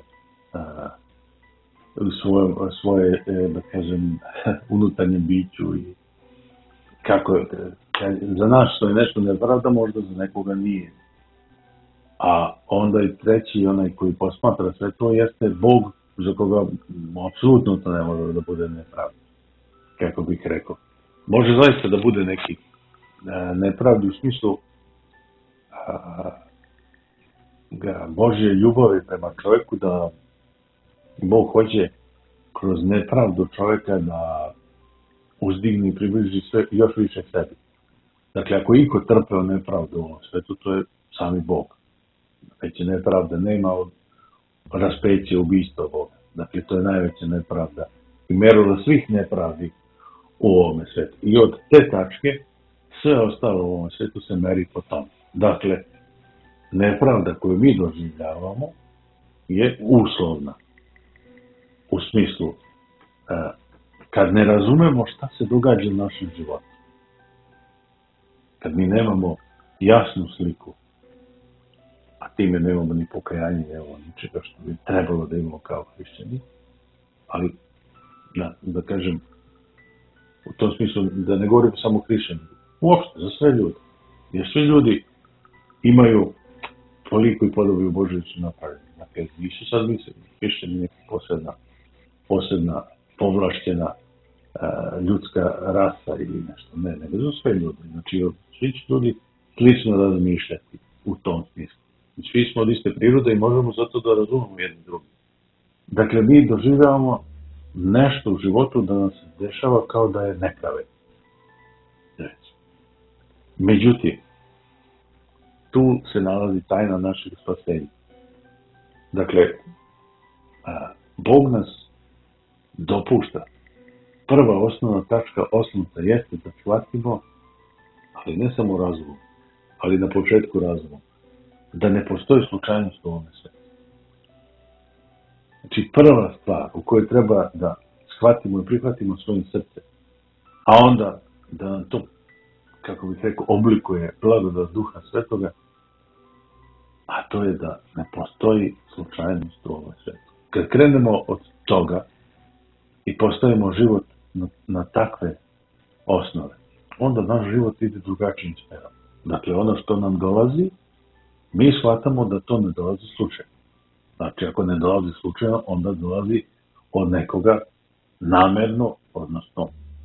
svoje, da kažem, unutarnje biću i kako za nas to je nešto nepravda, možda za nekoga nije. A onda i treći, onaj koji posmatra sve to, jeste Bog, za koga apsolutno to ne može da bude nepravda. Kako bih rekao. Može zaista da bude neki nepravdi u smislu Božje ljubavi prema čovjeku, da Bog hoće kroz nepravdu čovjeka da uzdigne i približi sve još više sebi. Dakle, ako iko trpeo nepravdu u ovom svetu, to je sami Bog. Veće nepravda nema od raspeće, ubistva Boga. Dakle, to je najveća nepravda i merilo svih nepravdi u ovome svetu. I od te tačke sve ostalo u ovom svetu se meri po tome. Dakle, nepravda koju mi doživljavamo je uslovna. U smislu, kad ne razumemo šta se događa u našem životu, kad mi nemamo jasnu sliku, a time nemamo ni pokajanje, ničega što bi trebalo da imamo kao hrišćani, ali, da kažem, u tom smislu, da ne govorim samo hrišćani, uopšte, za sve ljudi. Jer svi ljudi imaju toliko i podobu u Božju su napravljeni. Dakle, nisu sad mislili, hrišćani neka posebna, povlašćena ljudska rasa ili nešto. Ne, nego za sve ljudi. Znači, svi će ljudi slično razmišljati u tom smislu. Svi smo od iste prirode i možemo zato da razumemo jedni drugi. Dakle, mi doživljavamo nešto u životu da nam se dešava kao da je nepravedno. Međutim, tu se nalazi tajna našeg spasenja. Dakle, Bog nas dopušta. Prva osnovna tačka, osnovna jeste da shvatimo, ali ne samo razumom, ali na početku razumom, da ne postoji slučajnost u ovome svetu. Znači, prva stvar u kojoj treba da shvatimo i prihvatimo svojim srcem, a onda da nam to, kako bih rekao, oblikuje blagodat Duha Svetoga, a to je da ne postoji slučajnost u ovom svetu. Kad krenemo od toga i postavimo život na takve osnove, onda naš život ide drugačijim smerom. Dakle, ono što nam dolazi, mi shvatamo da to ne dolazi slučajno. Znači, ako ne dolazi slučajno, onda dolazi od nekoga namerno, odnosno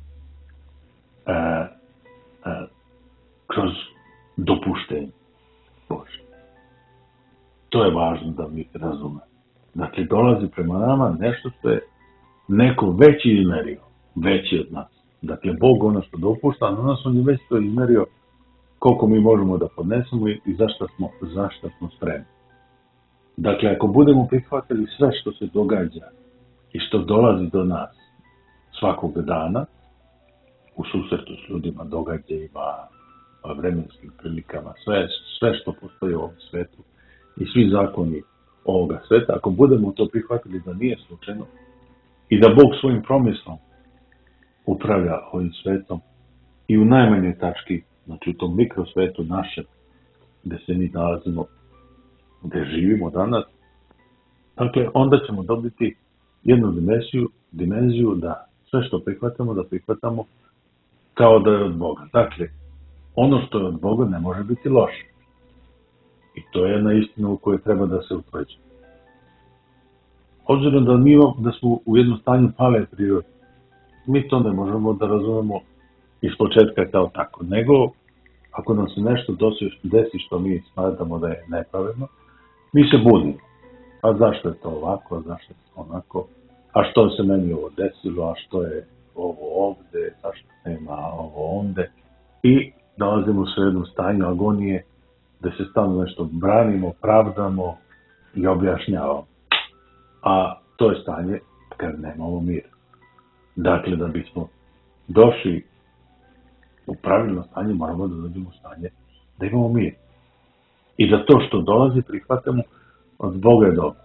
kroz dopuštenje Bože. To je važno da mi razumemo. Dakle, dolazi prema nama nešto što je neko veći izmerio, veći od nas. Dakle, Bog ono što dopušta, na nas on je već to izmerio koliko mi možemo da podnesemo i zašto smo spremni. Dakle, ako budemo prihvatili sve što se događa i što dolazi do nas svakog dana, u susretu s ljudima, događajima, vremenskim prilikama, sve što postoji u ovom svetu i svi zakoni ovoga sveta, ako budemo to prihvatili da nije slučajno i da Bog svojim promislom upravlja ovim svetom i u najmanjoj tački, znači u tom mikrosvetu našem, gde se mi nalazimo, gde živimo danas, dakle, onda ćemo dobiti jednu dimenziju da sve što prihvatamo, da prihvatamo kao da je od Boga. Dakle, ono što je od Boga ne može biti loše. I to je jedna istina u kojoj treba da se utvrđuje. Obzirom da smo u jednom stanju pale prirode, mi to ne možemo da razumemo iz početka kao tako. Nego, ako nam se nešto desi što mi smatramo da je nepravedno, mi se budimo. A zašto je to ovako, a zašto je to onako, a što se meni ovo desilo, a što je ovo ovde, zašto nema ovo onde. I nalazimo se u jednom stanju agonije, da se stalno nešto branimo, pravdamo i objašnjavamo. A to je stanje kad nemamo mira. Dakle, da bismo došli u pravilno stanje, moramo da dođemo u stanje da imamo mir. I da to što dolazi prihvatamo od Boga je dobro.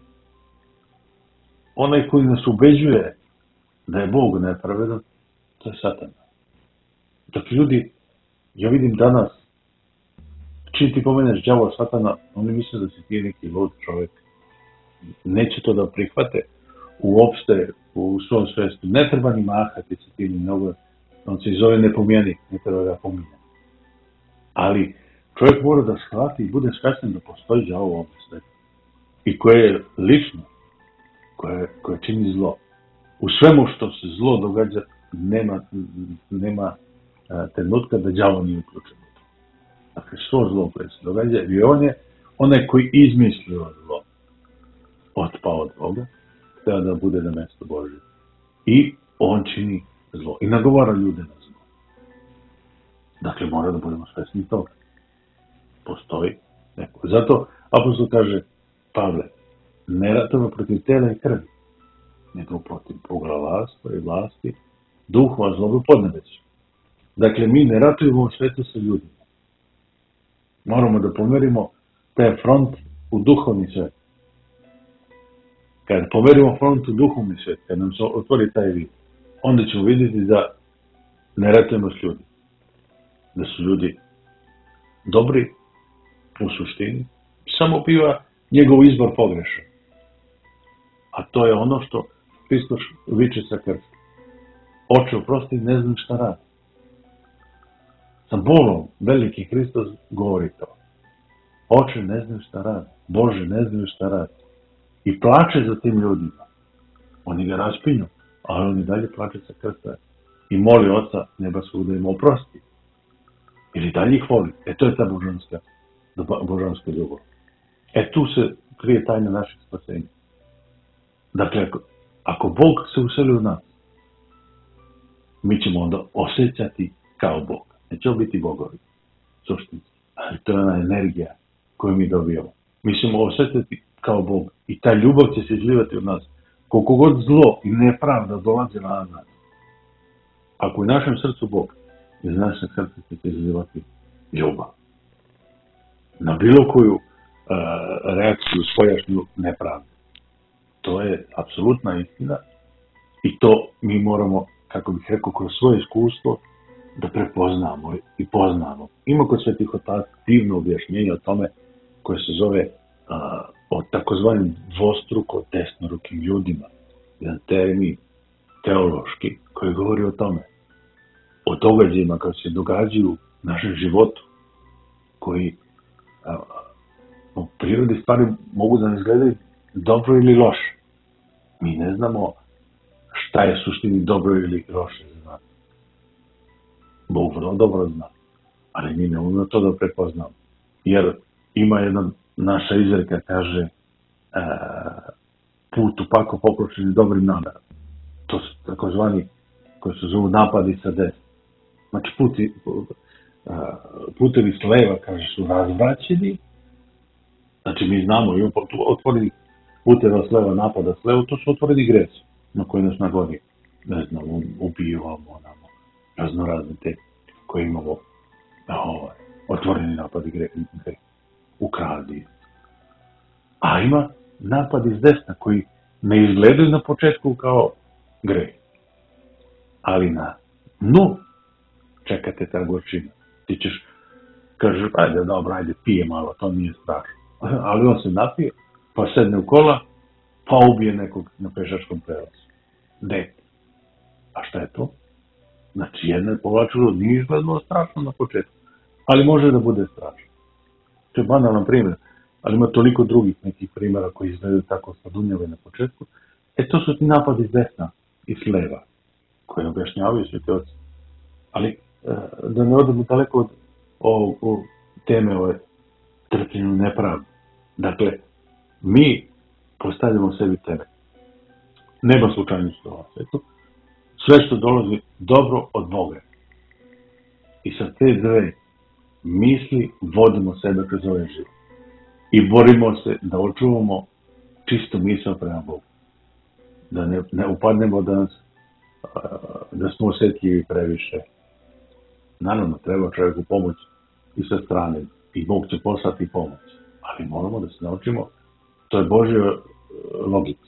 Onaj koji nas ubeđuje da je Bog nepravedan, to je Satan. Dakle, ljudi, ja vidim danas, čim ti pomeneš đavola Satana, oni misle da si ti neki lud čovjek. Neće to da prihvate uopšte u svom svestu. Ne treba ni mahati sa tim mnogo. On se zove nepomijeni, ne treba ga pominjati. Ali čovjek mora da shvati i bude svjestan da postoji đavo u ovom svetu. I koje je lično, koje čini zlo. U svemu što se zlo događa, nema trenutka da đavo nije uključen. Dakle, svo zlo koje se događa, i on je onaj koji izmislio zlo. Otpao od Boga, treba da bude na mjesto Božje. I on čini zlo. I nagovara ljude na zlo. Dakle, mora da budemo svesni toga. Postoji neko. Zato apostol kaže, Pavle, ne ratujemo protiv tela i krvi, nego protiv poglavarstva i vlasti, duhova zlobe podnebeća. Dakle, mi ne ratujemo u svetu sa ljudima. Moramo da pomerimo taj front u duhovni svet. Kad pomerimo front u duhovni svet, kad nam se otvori taj vid, onda ćemo vidjeti da ne ratujemo s ljudima. Da su ljudi dobri u suštini, samo biva njegov izbor pogrešan. A to je ono što Hristos viče sa krsta. Oče, oprosti, ne znam šta radi. Sa bolom veliki Hristos govori to. Oče, ne znam šta radi. Bože, ne znam šta radi. I plače za tim ljudima. Oni ga raspinju, ali on i dalje plače sa krsta. I moli Oca nebeskog da im oprosti. Ili dalje ih voli. To je ta božanska ljubav. Tu se krije tajna našeg spasenja. Dakle, ako Bog se useli u nas, mi ćemo onda osjećati kao Bog. Nećemo biti bogovi, suštinski. Ali to je ona energija koju mi dobijamo. Mi ćemo osjećati kao Bog. I ta ljubav će se izlivati od nas. Koliko god zlo i nepravda dolazi na nas, ako je u našem srcu Bog, iz našeg srca će se izlivati ljubav. Na bilo koju reakciju spojašnju nepravde. To je apsolutna istina i to mi moramo, kako bih rekao, kroz svoje iskustvo da prepoznamo i poznamo. Ima kod Svetih Otaca divno objašnjenje o tome koje se zove o takozvanim dvostruko desnorukim ljudima. Jedan termin teološki koji govori o tome. O događajima koji se događaju u našem životu, koji u prirodi stvari mogu da ne izgledaju dobro ili loše. Mi ne znamo šta je suštini dobro ili loše za nas. Bog vrlo dobro zna, ali mi ne umemo to da prepoznamo. Jer ima jedna naša izreka, kaže put u pakao popločen dobrim namerama. To su takozvani, koji se zovu napadi sa desna. Znači putevi s leva, kaže, su razvraćeni. Znači mi znamo, imamo otvoreni puteva s leva, napada s leva, to su otvoreni gresi na koji nas nagodi. Ne znam, ubijamo, raznorazne te koje imamo otvoreni napadi gresi, ukradi. A ima napadi s desna koji ne izgledaju na početku kao greh. Ali na dnu čekate ta gorčina. Ti ćeš, kažeš, ajde, dobro, ajde, pije malo, to nije strašno. Ali on se napije, pa sedne u kola, pa ubije nekog na pešačkom prelazu. Dete. A šta je to? Znači, jedno je povlačilo, nije izgledalo strašno na početku, ali može da bude strašno. To je banalan primjer, ali ima toliko drugih nekih primjera koji izgledaju tako sadunjave na početku. To su ti napadi s desna i s leva, koje objašnjavaju Sveti Oci. Ali, da ne odemo daleko od teme ove trpljenju nepravde. Dakle, mi postavljamo sebi teme. Nema slučajnosti u ovom svetu. Sve što dolazi dobro od Boga. I sa te dve misli vodimo sebe kroz ovaj život. I borimo se da očuvamo čistu misao prema Bogu. Da ne upadnemo da smo osjetljivi previše. Naravno, treba čovjeku pomoć i sa strane. I Bog će poslati pomoć. Ali moramo da se naučimo. To je Božja logika.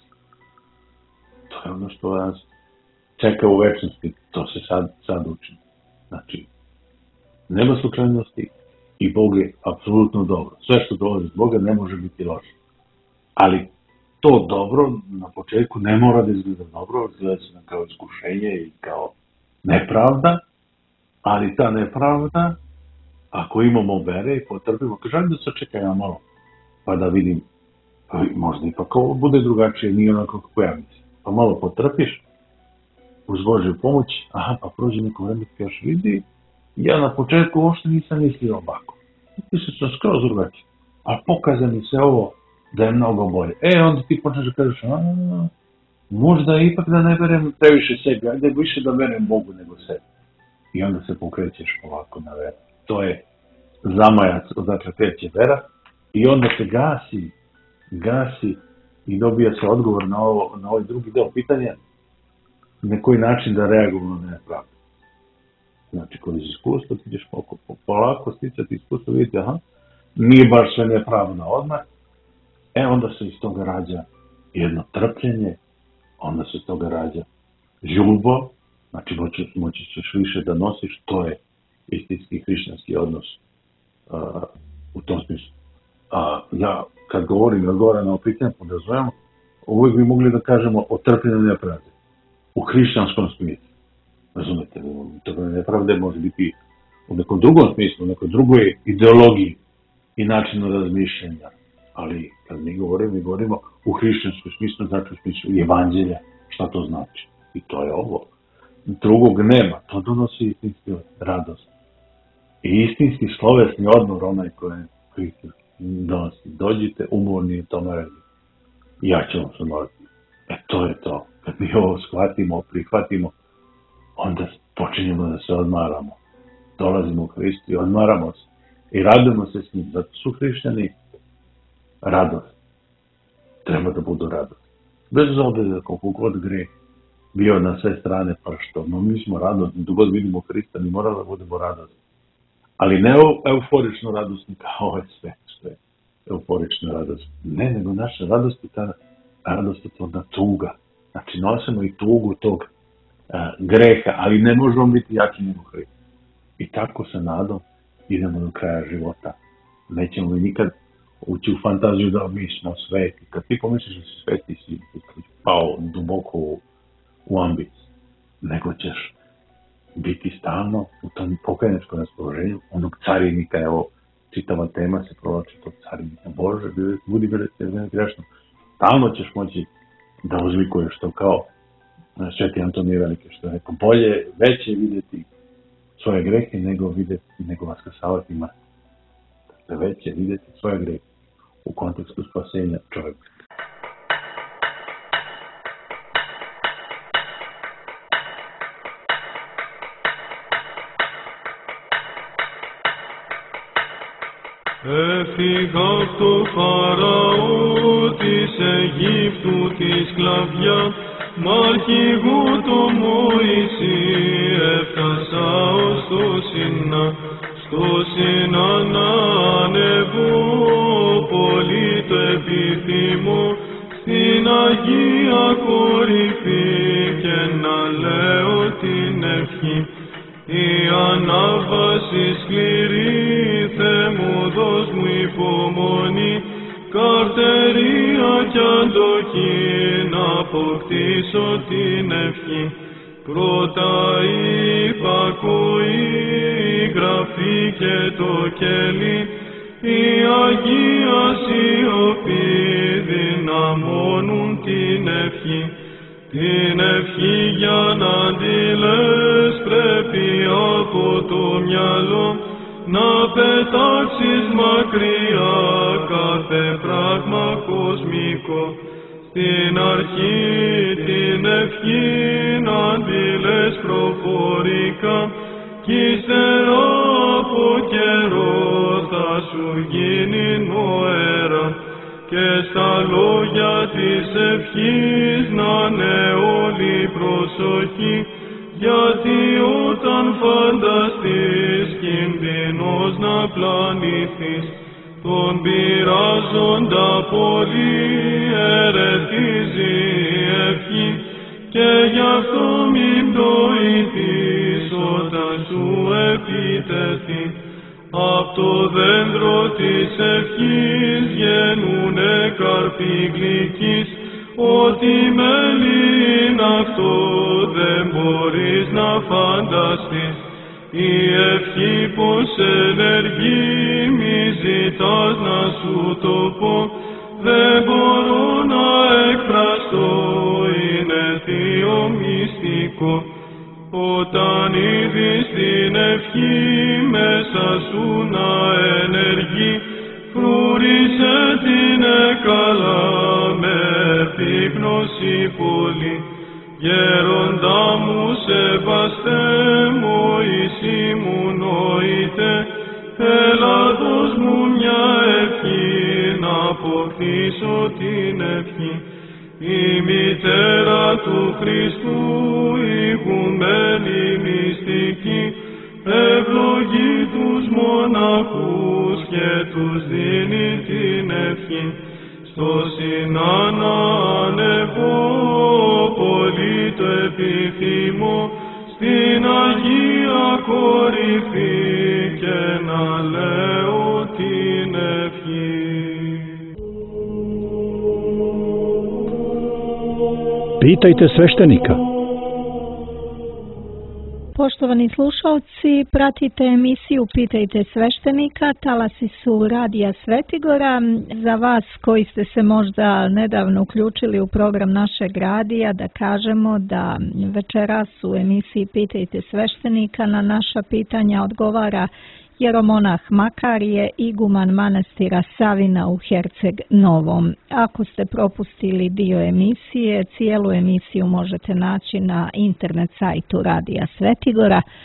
To je ono što nas čeka u večnosti. To se sad uči. Znači, nema slučajnosti i Bog je apsolutno dobro. Sve što dolazi iz Boga ne može biti loše. Ali to dobro na početku ne mora da izgleda dobro, izgleda se nam kao iskušenje i kao nepravda, ali ta nepravda, ako imamo vere i potrpimo, kažem da se čekaj ja malo, pa da vidim, pa možda ipak ovo bude drugačije, nije onako kako ja mislim. Pa malo potrpiš, uz Božju pomoć, pa prođe neko vreme, kažeš, vidi, ja na početku uopšte nisam mislio ovako. Mislim sam skroz drugačije. A pokaza mi se ovo da je mnogo bolje. Onda ti počneš da kažeš, možda ipak da ne verujem previše sebi, ajde više da verujem Bogu nego sebi. I onda se pokrećeš ovako na veru. To je zamajac odakle kreće vera i onda se gasi i dobija se odgovor na ovaj drugi deo pitanja na koji način da reagujemo na nepravdu. Znači, kroz iskustvo ti ćeš polako sticati iskustvo, vidjeti, nije baš sve nepravda odmah, onda se iz toga rađa jedno trpljenje, onda se iz toga rađa ljubav, znači moći ćeš više da nosiš, to je istinski hrišćanski odnos u tom smislu. Ja, kad govorim i odgovaram na ovo pitanje, podrazumijemo, uvijek bi mogli da kažemo o trpljenju nepravde, u hrišćanskom smislu. Razumete, trpljenje nepravde može biti u nekom drugom smislu, u nekoj drugoj ideologiji i načinu razmišljanja. Ali kad mi govorimo u hrišćanskom smislu, znači u smislu evanđelja, šta to znači. I to je ovo. Drugog nema, to donosi istinski radost. I istinski slovesni odmor, onaj koji donosi. Dođite, umorni u tome redi. Ja ću vam se odmoriti. To je to. Kad mi ovo shvatimo, prihvatimo, onda počinjemo da se odmaramo. Dolazimo u Hristu i odmaramo se. I radujemo se s njim. Zato su hrišćani radost. treba da budu radosni. Bez obzira koliko god greh bio na sve strane, pa što, no mi smo radosni, dok god vidimo Hrista, mi moramo da budemo radosni. Ali ne euforično radosni kao ovaj sve, što je euforično radosni. Ne, nego naša radost je ta radost je ta tuga. Znači, nosimo i tugu tog greha, ali ne možemo biti jači nego Hrist. I tako sa nadom idemo do kraja života. Nećemo mi nikad ući u fantaziju da mi smo sveti. Kad ti pomisliš da si sveti, si pao duboko u ambiciju. Nego ćeš biti stalno u tom pokajničkom raspoloženju onog carinika. Evo, čitava tema se provlači tog carinika. Bože, budi grešno. Stalno ćeš moći da uzvikuješ to kao Sveti Antonije Veliki, što je rekao, bolje, veće vidjeti svoje grehe nego vaskrsavati mrtve. Dakle, veće vidjeti svoje grehe u kontekstu spasenja čovjeka. Έφυγα απ' το Φαραώ της Αιγύπτου τη σκλαβιά, μ' αρχηγό το Μωυσή έφτασα ως το Σινά. Στο Σινά να ανεβώ, πολύ το επιθυμώ, στην Αγία κορυφή και να λέω την ευχή. Η ανάβαση σκληρή, Θεέ μου δώσ' μου υπομονή, καρτερία κι αντοχή, να αποκτήσω την ευχή. Πρώτα η υπακοή, η γραφή και το κέλι, η Αγία σιωπή δυναμώνουν την ευχή. Την ευχή για να τη λες πρέπει από το μυαλό να πετάξεις μακριά κάθε πράγμα κοσμικό. Στην αρχή την ευχή να τη λες προφορικά κι ύστερα από καιρό θα σου γίνει νοέρα. Και στα λόγια της ευχής να είναι όλη προσοχή, γιατί όταν φανταστείς κινδυνός να πλανηθείς, τον πειράζοντα πολύ ερετίζει η ευχή, και γι' αυτό μην πτωηθείς όταν σου επιτεθεί. Απ' το δέντρο της ευχής βγαίνουνε καρποί γλυκείς, ό,τι μέλι είναι αυτό δεν μπορείς να φανταστείς. Η ευχή πως ενεργεί μη ζητάς να σου το πω, δεν μπορώ να εκφραστώ, είναι θείο μυστικό. Όταν είδεις την ευχή μέσα σου να ενεργεί, φρούρισε την καλά με επίπνωση πολύ. Γέροντα μου σεβαστέ, Μωυσή μου νοείται, έλα δώσ' μου μια ευχή να αποκτήσω την ευχή. Η μητέρα του Χριστού, ηγουμένη μυστική, ευλογεί τους μοναχούς και τους δίνει την ευχή. Στο Σινά να ανεβώ, πολύ το επιθυμώ, στην Αγία κορυφή και να λέω την ευχή. Pitajte sveštenika. Poštovani slušalci, pratite emisiju Pitajte sveštenika, talasi su Radija Svetigora. Za vas koji ste se možda nedavno uključili u program našeg radija, da kažemo da večeras u emisiji Pitajte sveštenika na naša pitanja odgovara jeromonah Makarije, iguman manastira Savina u Herceg Novom. Ako ste propustili dio emisije, cijelu emisiju možete naći na internet sajtu Radija Svetigora.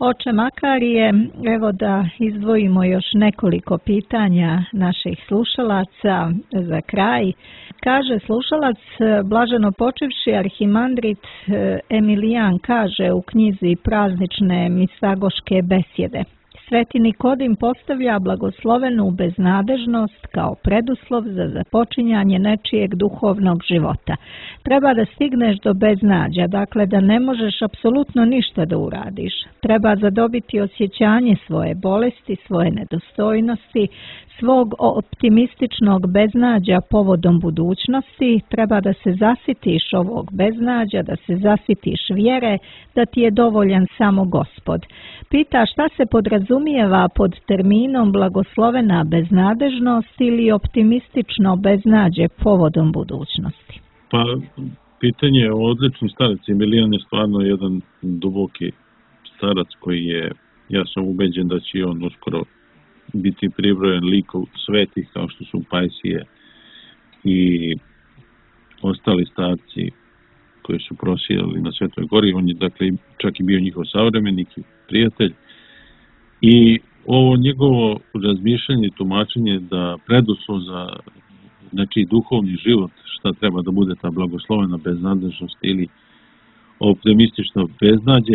Oče Makarije, evo da izdvojimo još nekoliko pitanja naših slušalaca za kraj. Kaže slušalac, blaženo počivši arhimandrit Emilijan kaže u knjizi Praznične misagoške besjede: Sveti Nikodim postavlja blagoslovenu beznadežnost kao preduslov za započinjanje nečijeg duhovnog života. Treba da stigneš do beznađa, dakle da ne možeš apsolutno ništa da uradiš. Treba zadobiti osjećanje svoje bolesti, svoje nedostojnosti, svog optimističnog beznađa povodom budućnosti. Treba da se zasitiš ovog beznađa, da se zasitiš vjere, da ti je dovoljan samo Gospod. Pita šta se podrazumijeva pod terminom blagoslovena beznadežnost ili optimistično beznađe povodom budućnosti? Pa, pitanje je odlični starac. Emilijan je stvarno jedan duboki starac koji je, ja sam ubeđen da će on uskoro biti pribrojen likov svetih kao što su Pajsije i ostali starci koji su prosijali na Svetoj gori. On je dakle čak i bio njihov savremenik i prijatelj. I ovo njegovo razmišljanje i tumačenje da preduslov za nečiji duhovni život, šta treba da bude ta blagoslovena beznadežnost ili optimistično beznađe,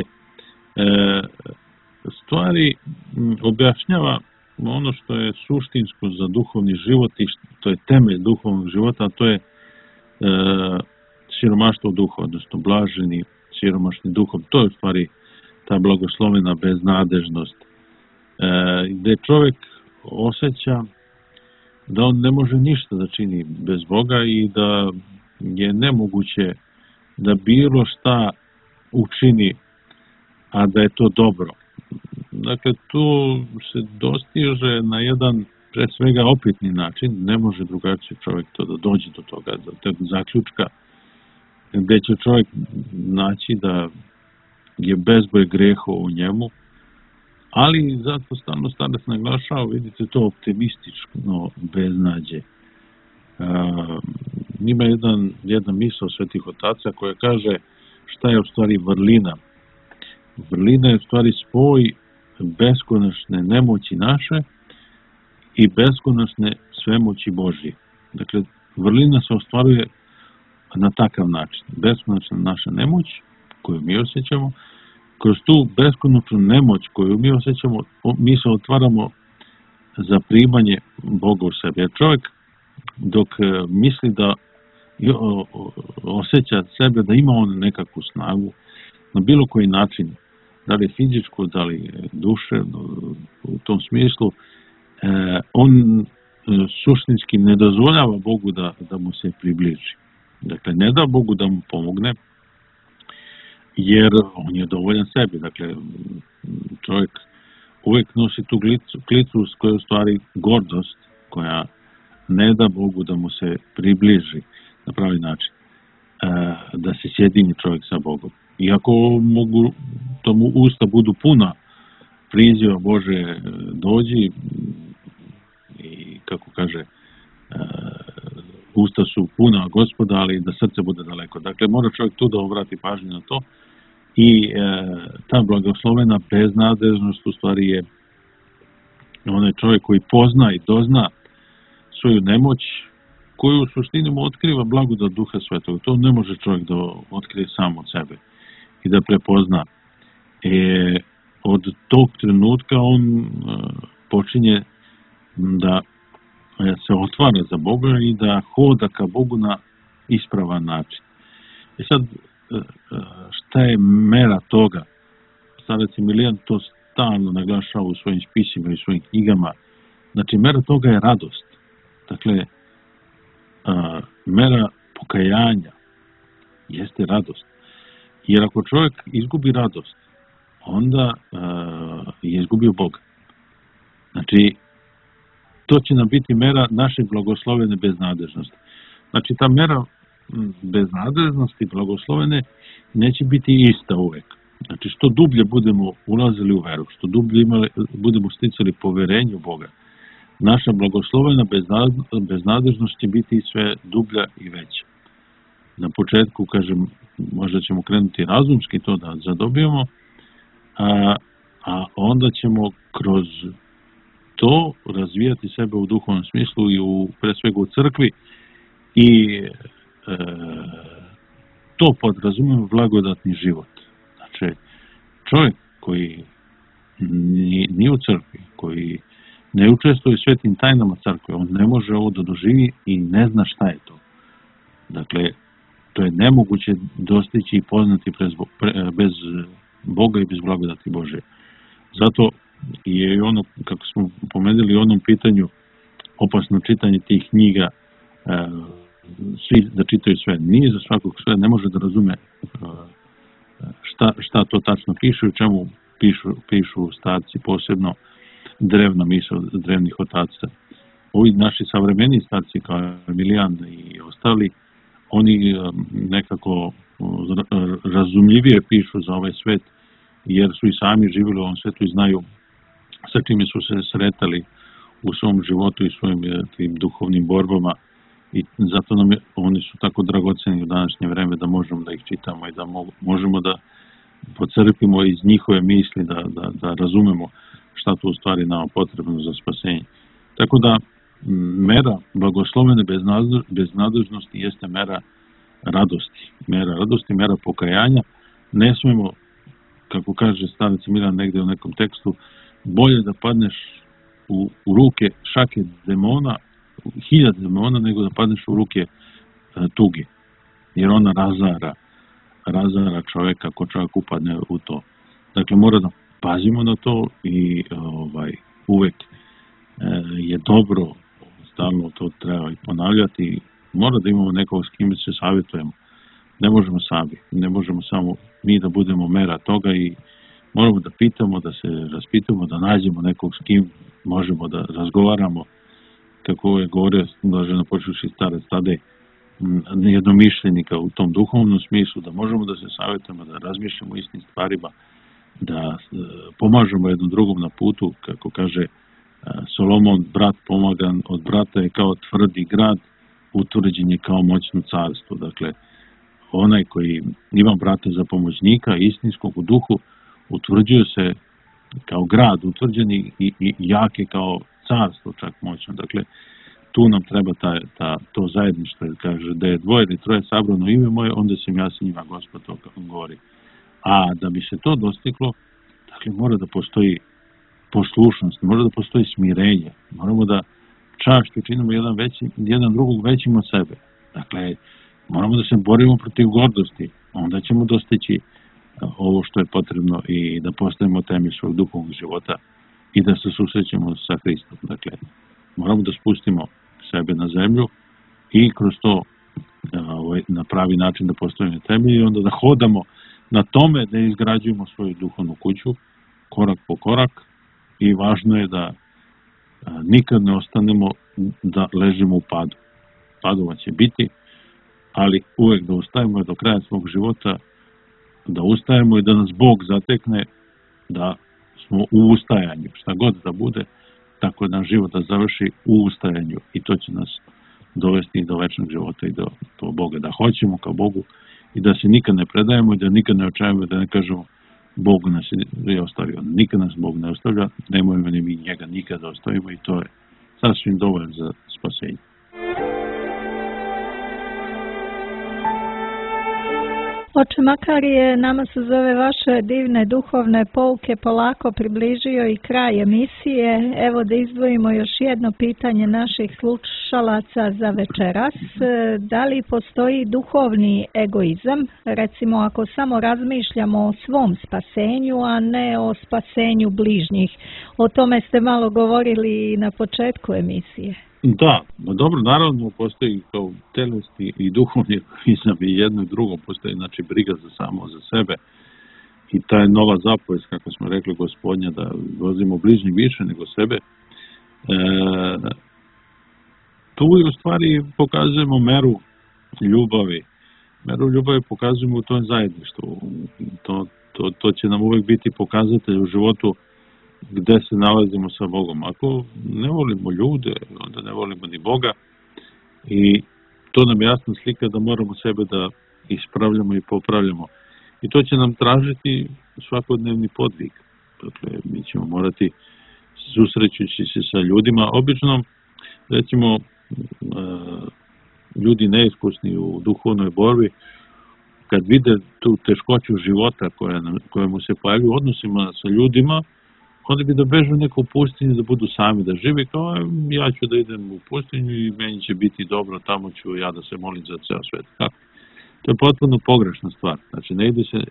stvari objašnjava ono što je suštinsko za duhovni život i što je temelj duhovnog života, a to je siromaštvo duha, odnosno blaženi siromašni duhom. To je u stvari ta blagoslovena beznadežnost, gde čovjek osjeća da on ne može ništa da čini bez Boga i da je nemoguće da bilo šta učini, a da je to dobro. Dakle, tu se dostiže na jedan, pre svega, opitni način, ne može drugačiji čovjek to da dođe do toga, do tog zaključka, gde će čovjek naći da je bezbroj grehova u njemu, ali zato stalno starac naglašava, vidite, to optimistično beznađe. Ima jedna misao svetih otaca koja kaže šta je u stvari vrlina. Vrlina je u stvari spoj beskonačne nemoći naše i beskonačne svemoći Božje. Dakle, vrlina se ostvaruje na takav način. Beskonačna naša nemoć koju mi osjećamo, kroz tu beskonačnu nemoć koju mi osjećamo, mi se otvaramo za primanje Boga u sebi. Jer čovjek dok misli da osjeća sebe da ima on nekakvu snagu, na bilo koji način, da li je fizičko, da li duše, u tom smislu, on suštinski ne dozvoljava Bogu da mu se približi. Dakle, ne da Bogu da mu pomogne, jer on je dovoljan sebi. Dakle, čovjek uvijek nosi tu klicu koja je u stvari gordost, koja ne da Bogu da mu se približi na pravi način, da se sjedini čovjek sa Bogom. Iako mogu, tomu usta budu puna priziva Bože dođi i kako kaže, usta su puna Gospoda, ali da srce bude daleko. Dakle, mora čovjek tu da obrati pažnju na to i ta blagoslovena beznadežnost u stvari je onaj čovjek koji pozna i dozna svoju nemoć, koju u suštini mu otkriva blagodat Duha Svetog. To ne može čovjek da otkrije sam od sebe i da prepozna. Od tog trenutka on počinje da se otvara za Boga i da hoda ka Bogu na ispravan način. I sad, šta je mera toga? Starac Emilijan to stalno naglašava u svojim spisima i svojim knjigama. Znači, mera toga je radost. Dakle, mera pokajanja jeste radost. Jer ako čovjek izgubi radost, onda je izgubio Boga. Znači, to će nam biti mera naše blagoslovene beznadežnosti. Znači, ta mera beznadežnosti blagoslovene neće biti ista uvek. Znači, što dublje budemo ulazili u veru, što dublje budemo sticali poverenje u Boga, naša blagoslovena beznadežnost će biti sve dublja i veća. Na početku, kažem, možda ćemo krenuti razumski to da zadobijemo, a onda ćemo kroz to razvijati sebe u duhovnom smislu i pre svega u crkvi i to podrazumijemo blagodatni život. Znači, čovjek koji nije u crkvi, koji ne učestvuje u svetim tajnama crkve, on ne može ovo da doživi i ne zna šta je to. Dakle, to je nemoguće dostići i poznati bez Boga i bez blagodati Bože. Zato je ono, kako smo pomenuli u onom pitanju, opasno čitanje tih knjiga, svi da čitaju sve. Nije za svakog sve, ne može da razume šta to tačno pišu i čemu pišu starci, posebno drevna misao drevnih otaca. Ovi naši savremeni starci kao Emilijan i ostali, oni nekako razumljivije pišu za ovaj svet, jer su i sami živjeli u ovom svetu i znaju sa čime su se sretali u svom životu i svojim tim duhovnim borbama, i zato oni su tako dragoceni u današnje vreme da možemo da ih čitamo i da možemo da pocrpimo iz njihove misli, da razumemo šta to u stvari nama potrebno za spasenje. Tako da mera blagoslovene beznadežnosti jeste mera radosti. Mera radosti, mera pokajanja. Ne smemo, kako kaže starac Milan negde u nekom tekstu, bolje da padneš u ruke šake demona, 1000 demona, nego da padneš u ruke tuge. Jer ona razara čovjeka ako čovjek upadne u to. Dakle, mora da pazimo na to i uvek je dobro, stalno to treba i ponavljati, mora da imamo nekog s kim se savjetujemo. Ne možemo sami, ne možemo samo mi da budemo mera toga i moramo da pitamo, da se raspitamo, da nađemo nekog s kim možemo da razgovaramo, kako je govorio blaženo počivši starac Tadej, jednomišljenika u tom duhovnom smislu, da možemo da se savjetujemo, da razmišljamo o istim stvarima, da pomažemo jednom drugom na putu, kako kaže Solomon, brat pomagan od brata je kao tvrdi grad, utvrđen je kao moćno carstvo. Dakle, onaj koji ima brata za pomoćnika, istinskog u duhu, utvrđuje se kao grad, utvrđeni i jak je kao carstvo, čak moćno. Dakle, tu nam treba to zajedništvo, kaže da je 2 ili 3 sabrano ime moje, onda sam ja sa njima, Gospod to kako govori. A da bi se to dostiglo, dakle, mora da postoji poslušnost, mora da postoji smirenje, moramo da čašću činimo jedan drugog većim od sebe. Dakle, moramo da se borimo protiv gordosti, onda ćemo dostići ovo što je potrebno i da postavimo temelj svog duhovnog života i da se susrećemo sa Hristom. Dakle, moramo da spustimo sebe na zemlju i kroz to na pravi način da postavimo temelj i onda da hodamo na tome da izgrađujemo svoju duhovnu kuću korak po korak i važno je da nikad ne ostanemo da ležimo u padu. Padova će biti, ali uvek da ustajemo do kraja svog života, da ustajemo i da nas Bog zatekne da smo u ustajanju, šta god da bude, tako da život da završi u ustajanju i to će nas dovesti do večnog života i do Boga. Da hoćemo kao Bogu i da se nikad ne predajemo i da nikad ne očajemo, da ne kažemo Bog nas je ostavio. Nikad nas Bog ne ostavlja, nemojmo ni mi njega nikad da ostavimo i to je sasvim dovoljno za spasenje. Oče Makarije, nama se zove vaše divne duhovne pouke polako približio i kraj emisije. Evo da izdvojimo još jedno pitanje naših slušalaca za večeras. Da li postoji duhovni egoizam? Recimo ako samo razmišljamo o svom spasenju, a ne o spasenju bližnjih. O tome ste malo govorili na početku emisije. Da, dobro, naravno postoji kao telesni i duhovni egoizam i jedno i drugo, postoji znači briga za samo za sebe i ta je nova zapovest, kako smo rekli Gospodnja, da vozimo bližnji više nego sebe. Tu u stvari pokazujemo meru ljubavi. Meru ljubavi pokazujemo u tom zajedništvu. To će nam uvek biti pokazatelj u životu gde se nalazimo sa Bogom. Ako ne volimo ljude, onda ne volimo ni Boga i to nam je jasna slika da moramo sebe da ispravljamo i popravljamo. I to će nam tražiti svakodnevni podvig. Dakle, mi ćemo morati, susrećući se sa ljudima, obično, recimo, ljudi neiskusni u duhovnoj borbi, kad vide tu teškoću života koja mu se pojavlja u odnosima sa ljudima, onda bi da bežu neku pustinju, da budu sami, da živi kao ja ću da idem u pustinju i meni će biti dobro, tamo ću ja da se molim za ceo svet. Kako? To je potpuno pogrešna stvar. Znači, ne ide se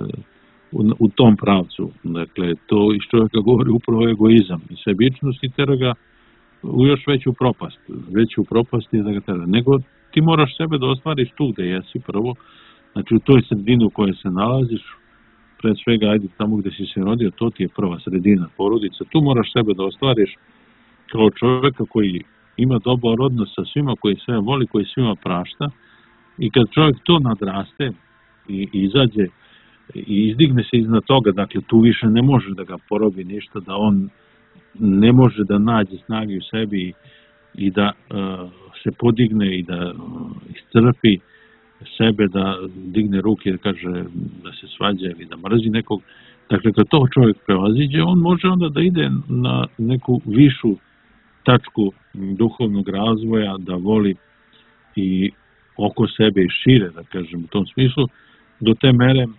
u tom pravcu. Dakle, to iz čovjeka govori upravo egoizam i sebičnost i tera ga u još veću propast. Veću propast je da ga tera. Nego ti moraš sebe da ostvariš tu gde jesi prvo, znači u toj sredini u kojoj se nalaziš, pre svega ajde tamo gde si se rodio, to ti je prva sredina, porodica. Tu moraš sebe da ostvariš kao čovjeka koji ima dobar odnos sa svima, koji sve voli, koji svima prašta. I kad čovjek to nadraste i izađe i izdigne se iznad toga, dakle tu više ne može da ga porobi ništa, da on ne može da nađe snage u sebi i da se podigne i da iscrpi sebe, da digne ruke, da kaže da se svađa ili da mrzi nekog. Dakle, kad to čovjek prevaziđe, on može onda da ide na neku višu tačku duhovnog razvoja, da voli i oko sebe i šire, da kažem, u tom smislu, do te mere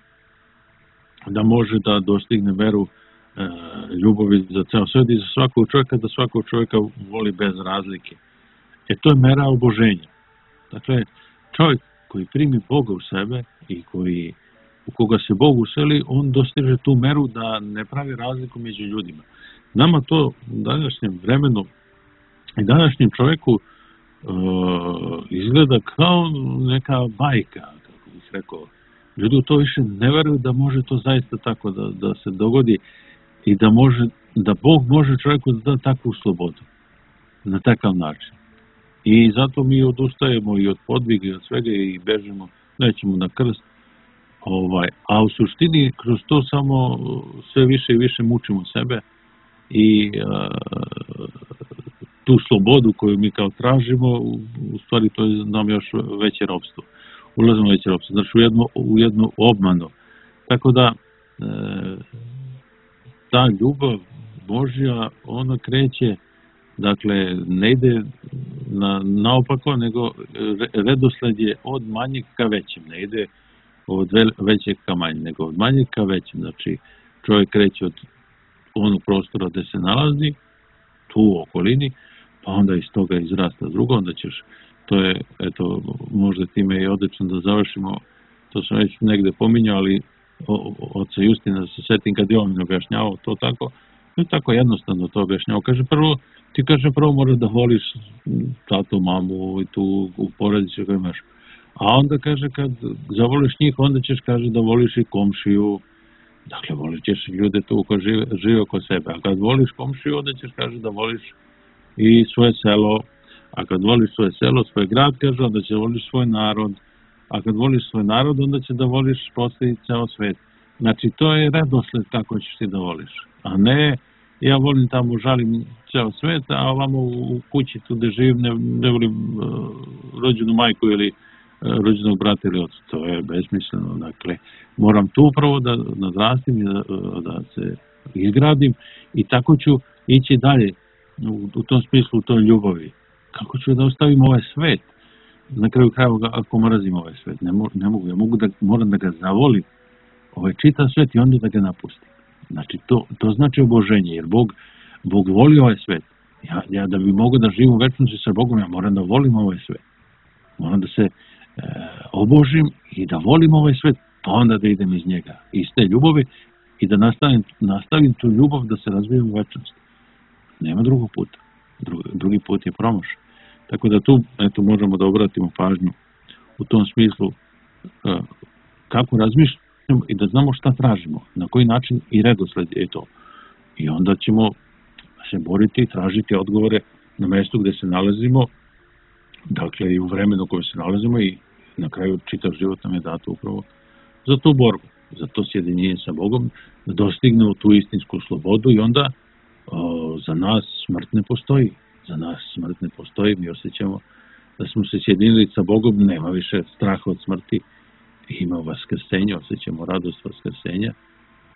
da može da dostigne meru ljubavi za ceo svet i za svakog čovjeka, da svakog čovjeka voli bez razlike. To je mera oboženja. Dakle, čovjek koji primi Boga u sebe i u koga se Bog useli, on dostiže tu meru da ne pravi razliku među ljudima. Nama to u današnjem vremenu i današnjem čovjeku izgleda kao neka bajka, kako bih rekao. Ljudi u to više ne veruju da može to zaista tako da se dogodi i da Bog može čovjeku da da takvu slobodu na takav način. I zato mi odustajemo i od podviga i od svega i bežimo, nećemo na krst. A u suštini kroz to samo sve više i više mučimo sebe i tu slobodu koju mi kao tražimo, u stvari to je nam još veće ropstvo. Ulazimo u veće ropstvo, znači u jednu obmanu. Tako da ta ljubav Božja, ona kreće, dakle, ne ide naopako, nego redosled je od manjeg ka većem, ne ide od većeg ka manjeg, nego od manjeg ka većem. Znači, čovjek kreće od onog prostora gde se nalazi, tu u okolini, pa onda iz toga izrasta drugo, onda ćeš, to je, eto, možda time je odlično da završimo, to sam već negde pominjao, ali oca Justina se setim kad je on objašnjavao to tako, to je tako jednostavno to objašnjavao. Kaže, prvo moraš da voliš tatu, mamu i tu u porodici koju imaš. A onda kaže, kad zavoliš njih, onda ćeš, kaže, da voliš i komšiju. Dakle, volit ćeš ljude tu koji žive oko sebe. A kad voliš komšiju, onda ćeš, kaže, da voliš i svoje selo. A kad voliš svoje selo, svoj grad, kaže, onda će voliš svoj narod. A kad voliš svoj narod, onda će da voliš posle ceo svet. Znači, to je redosled kako ćeš ti da voliš. A ne, ja volim tamo, žalim ceo svet, a ovamo u kući tu gde živim ne volim rođenu majku ili rođenog brata ili oca. To je besmisleno. Dakle, moram tu upravo da nadrastim i da se izgradim i tako ću ići dalje u tom smislu, u toj ljubavi. Kako ću da ostavim ovaj svet? Na kraju krajeva, ako mrazim ovaj svet, ne mogu. Ja moram da ga zavolim, ovaj čitav svet i onda da ga napustim. Znači, to znači oboženje, jer Bog voli ovaj svet. Ja da bi mogao da živim u večnosti sa Bogom, ja moram da volim ovaj svet. Moram da se obožim i da volim ovaj svet, pa onda da idem iz njega, iz te ljubavi i da nastavim tu ljubav da se razvijem u večnosti. Nema drugog puta. Drugi put je promašaj. Tako da tu, eto, možemo da obratimo pažnju u tom smislu kako razmišljamo i da znamo šta tražimo, na koji način i redosled je to. I onda ćemo se boriti i tražiti odgovore na mestu gde se nalazimo, dakle i u vremenu u kojem se nalazimo i na kraju čitav život nam je dato upravo za tu borbu, za to sjedinjenje sa Bogom, da dostignemo tu istinsku slobodu i onda za nas smrt ne postoji. Za nas smrt ne postoji, mi osjećamo da smo se sjedinili sa Bogom, nema više straha od smrti, ima vaskrsenje, osjećamo radost vaskrsenja,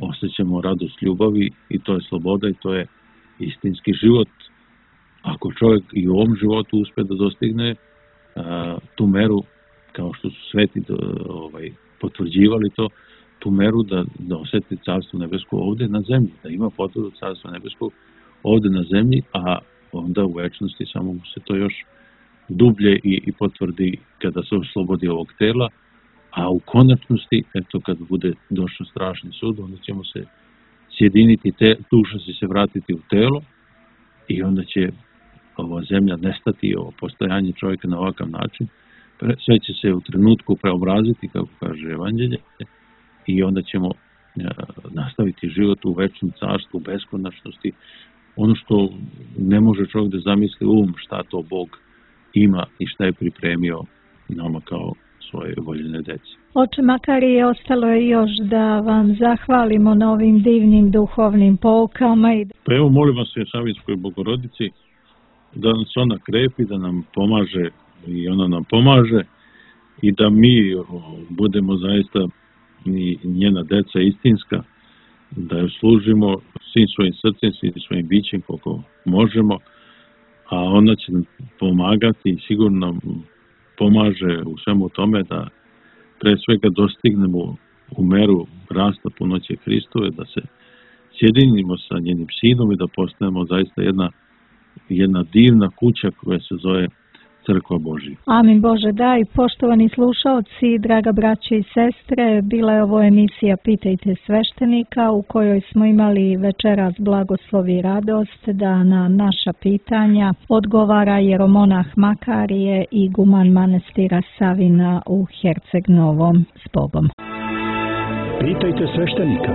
osjećamo radost ljubavi i to je sloboda i to je istinski život. Ako čovjek i u ovom životu uspije da dostigne tu meru, kao što su sveti potvrđivali to, tu meru da osjeti Carstvo nebesko ovdje na zemlji, da ima potvrdu Carstva nebeskog ovdje na zemlji, a onda u večnosti samo mu se to još dublje i potvrdi kada se oslobodi ovog tela, a u konačnosti, eto kad bude došao strašni sud, onda ćemo se sjediniti, duša će se vratiti u telo i onda će ova zemlja nestati, ovo postojanje čovjeka na ovakav način, sve će se u trenutku preobraziti, kako kaže Evanđelje, i onda ćemo nastaviti život u večnom carstvu, beskonačnosti, ono što ne može čovjek da zamisli šta to Bog ima i šta je pripremio nama kao svoje voljene deci. Oče Makarije, ostalo je još da vam zahvalimo na ovim divnim duhovnim poukama. Pa evo, molim vas Savjetskoj Bogorodici da nas ona krepi, da nam pomaže i ona nam pomaže i da mi budemo zaista i njena deca istinska, da joj služimo svim svojim srcem, svim svojim bićem koliko možemo, a ona će nam pomagati i sigurno nam pomaže u svemu tome da pre svega dostignemo u meru rasta punoće Hristove, da se sjedinimo sa njenim sinom i da postanemo zaista jedna divna kuća koja se zove Crkva Božja. Amin Bože daj. Poštovani slušaoci, draga braće i sestre, bila je ovo emisija Pitajte sveštenika u kojoj smo imali večeras blagoslov i radost da na naša pitanja odgovara jeromonah Makarije i guman manastira Savina u Herceg Novom. S Bogom. Pitajte sveštenika.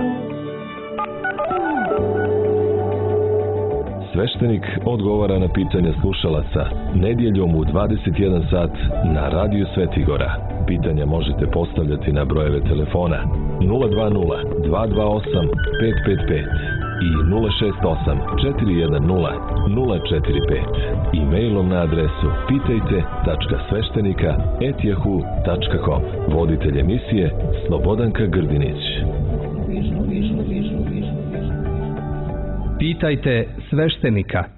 Sveštenik odgovara na pitanja slušalaca nedjeljom u 21 sat na Radiju Svetigora. Pitanja možete postavljati na brojeve telefona 020 228 555 i 068 410 045 i mailom na adresu pitajte.sveštenika@yahoo.com. Voditelj emisije Slobodanka Grdinić. Pitajte sveštenika.